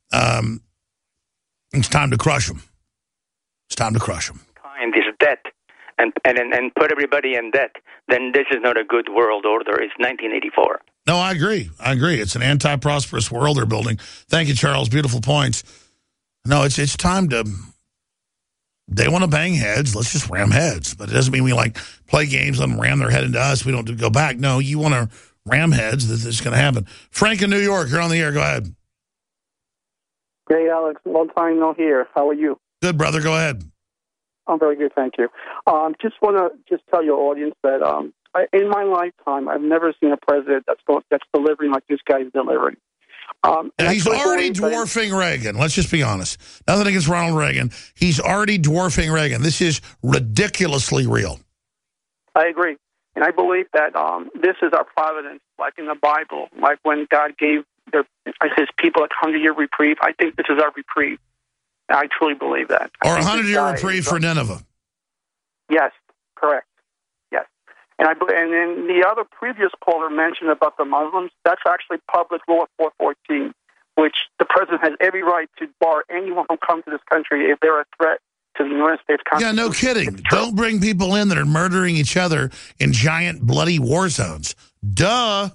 It's time to crush them. It's time to crush them. And this debt and put everybody in debt, then this is not a good world order. It's 1984. No, I agree. It's an anti-prosperous world they're building. Thank you, Charles. Beautiful points. No, it's time to... They want to bang heads. Let's just ram heads. But it doesn't mean we play games and ram their head into us. We don't go back. No, you want to ram heads. This is going to happen. Frank in New York, you're on the air. Go ahead. Hey, Alex. Long time no hear. How are you? Good, brother. Go ahead. I'm very good, thank you. Just want to tell your audience that in my lifetime, I've never seen a president that's delivering like this guy's delivering. He's already dwarfing Reagan. Let's just be honest. Nothing against Ronald Reagan. He's already dwarfing Reagan. This is ridiculously real. I agree. And I believe that this is our providence, like in the Bible, like when God gave his people a 100-year reprieve. I think this is our reprieve. I truly believe that. Or a 100-year reprieve for Nineveh. Yes, correct. Yes. And then the other previous caller mentioned about the Muslims. That's actually Public Law 414, which the president has every right to bar anyone from coming to this country if they're a threat to the United States Constitution. Yeah, no kidding. Don't bring people in that are murdering each other in giant bloody war zones. Duh.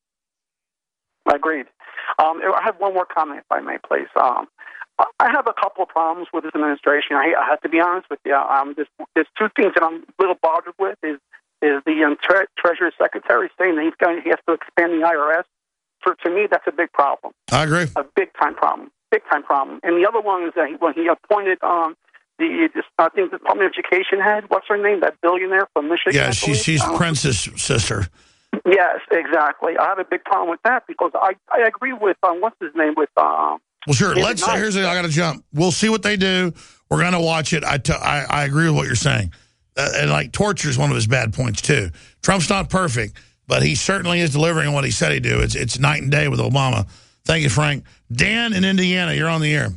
Agreed. I have one more comment, if I may, please. I have a couple of problems with this administration. I have to be honest with you. There's two things that I'm a little bothered with. Is the Treasury Secretary saying that he has to expand the IRS? To me, that's a big problem. I agree. A big-time problem. Big-time problem. And the other one is that when he appointed I think the Department of Education head, what's her name, that billionaire from Michigan? Yeah, she's Prince's sister. Yes, exactly. I have a big problem with that because I agree with, what's his name, with... Well, sure. Here's I got to jump. We'll see what they do. We're going to watch it. I agree with what you're saying. And torture is one of his bad points, too. Trump's not perfect, but he certainly is delivering on what he said he'd do. It's night and day with Obama. Thank you, Frank. Dan in Indiana, you're on the air.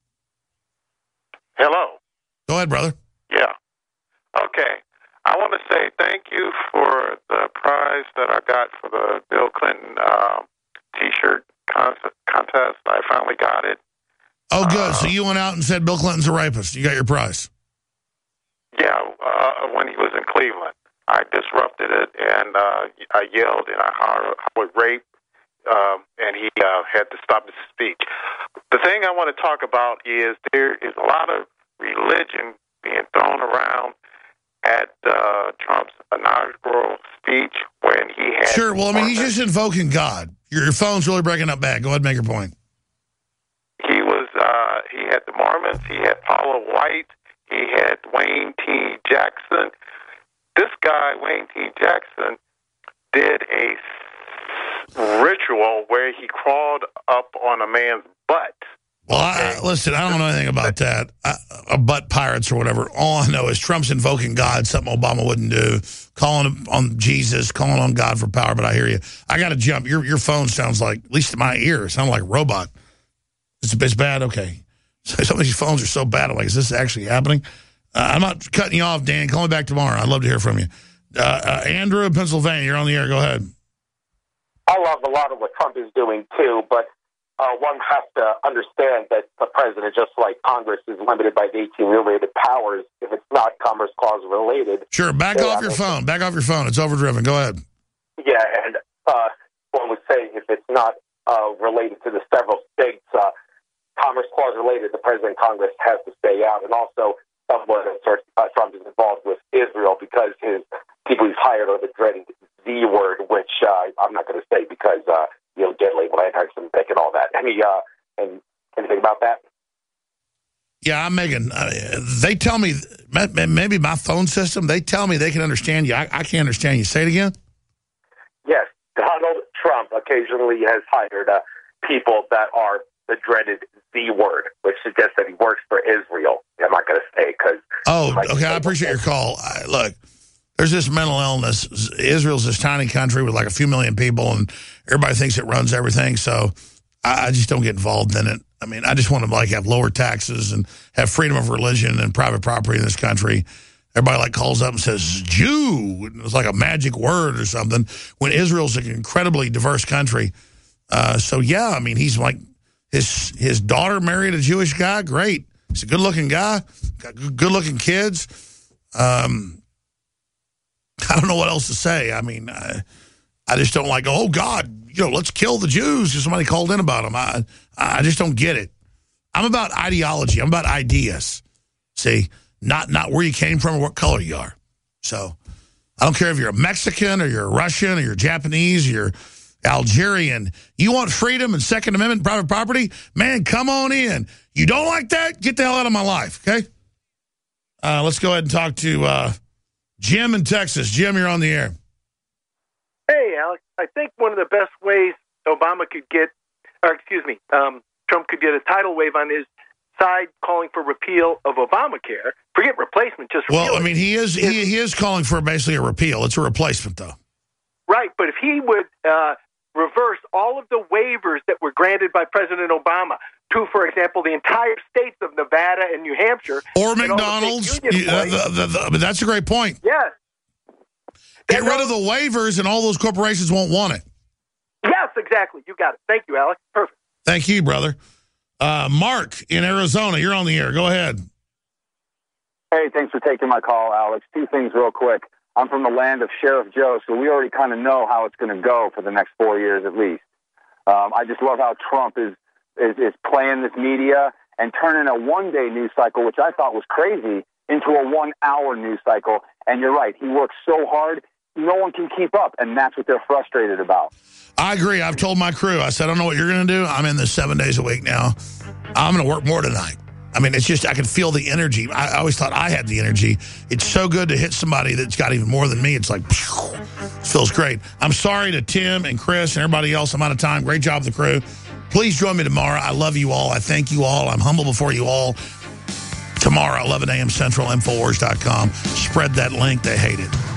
Hello. Go ahead, brother. Yeah. Okay. I want to say thank you for the prize that I got for the Bill Clinton T-shirt contest. I finally got it. Oh, good. So you went out and said Bill Clinton's a rapist. You got your prize. Yeah, when he was in Cleveland. I disrupted it, and I yelled, and I hollered rape, and he had to stop his speech. The thing I want to talk about is there is a lot of religion being thrown around at Trump's inaugural speech when he had... Sure, well, I mean, he's just invoking God. Your phone's really breaking up bad. Go ahead and make your point. He was, he had the Mormons, he had Paula White, he had Wayne T. Jackson. This guy, Wayne T. Jackson, did a ritual where he crawled up on a man's butt. Well, listen, I don't know anything about that. Butt pirates or whatever. All I know is Trump's invoking God, something Obama wouldn't do, calling on Jesus, calling on God for power, but I hear you. I got to jump. Your phone sounds like, at least in my ear, it sounds like a robot. It's bad? Okay. Some of these phones are so bad. I'm like, is this actually happening? I'm not cutting you off, Dan. Call me back tomorrow. I'd love to hear from you. Andrew in Pennsylvania, you're on the air. Go ahead. I love a lot of what Trump is doing, too, but one has to understand that the president, just like Congress, is limited by the 18-related powers if it's not Commerce Clause related. Sure, back off your phone. Back off your phone. It's overdriven. Go ahead. Yeah, and one would say if it's not related to the several states, Commerce Clause related, the president and Congress has to stay out. And also, someone Trump is involved with Israel because his people he's hired are the dreaded Z word, which I'm not going to say because you'll get labeled anti-Semitic and all that. And anything about that? Yeah, I'm Megan. They tell me, maybe my phone system, they tell me they can understand you. I can't understand you. Say it again. Yes, Donald Trump occasionally has hired people that are the dreaded Z word, which suggests that he works for Israel. I'm not going to say because... Oh, okay, I appreciate your call. Look, there's this mental illness. Israel's this tiny country with like a few million people, and everybody thinks it runs everything, so I just don't get involved in it. I mean, I just want to like have lower taxes and have freedom of religion and private property in this country. Everybody like calls up and says, Jew. It's like a magic word or something, when Israel's an incredibly diverse country. So, yeah, I mean, he's like... His daughter married a Jewish guy. Great. He's a good-looking guy. Got good-looking kids. I don't know what else to say. I mean, I just don't like, oh, God, let's kill the Jews because somebody called in about them. I just don't get it. I'm about ideology. I'm about ideas. See, not where you came from or what color you are. So I don't care if you're a Mexican or you're a Russian or you're Japanese or you're Algerian. You want freedom and Second Amendment private property? Man, come on in. You don't like that? Get the hell out of my life, okay? Let's go ahead and talk to Jim in Texas. Jim, you're on the air. Hey, Alex. I think one of the best ways Trump could get a tidal wave on his side calling for repeal of Obamacare. Forget replacement, just repeal. Well, I mean, he is calling for basically a repeal. It's a replacement, though. Right, but if he would reverse all of the waivers that were granted by President Obama to, for example, the entire states of Nevada and New Hampshire. Or McDonald's. That's a great point. Yes. Get rid of the waivers and all those corporations won't want it. Yes, exactly. You got it. Thank you, Alex. Perfect. Thank you, brother. Mark in Arizona, you're on the air. Go ahead. Hey, thanks for taking my call, Alex. Two things real quick. I'm from the land of Sheriff Joe, so we already kind of know how it's going to go for the next 4 years at least. I just love how Trump is playing this media and turning a one-day news cycle, which I thought was crazy, into a 1-hour news cycle. And you're right, he works so hard, no one can keep up, and that's what they're frustrated about. I agree. I've told my crew, I said, I don't know what you're going to do. I'm in this 7 days a week now. I'm going to work more tonight. I mean, it's just, I can feel the energy. I always thought I had the energy. It's so good to hit somebody that's got even more than me. It's like, it feels great. I'm sorry to Tim and Chris and everybody else. I'm out of time. Great job, the crew. Please join me tomorrow. I love you all. I thank you all. I'm humble before you all. Tomorrow, 11 a.m. Central, Infowars.com. Spread that link. They hate it.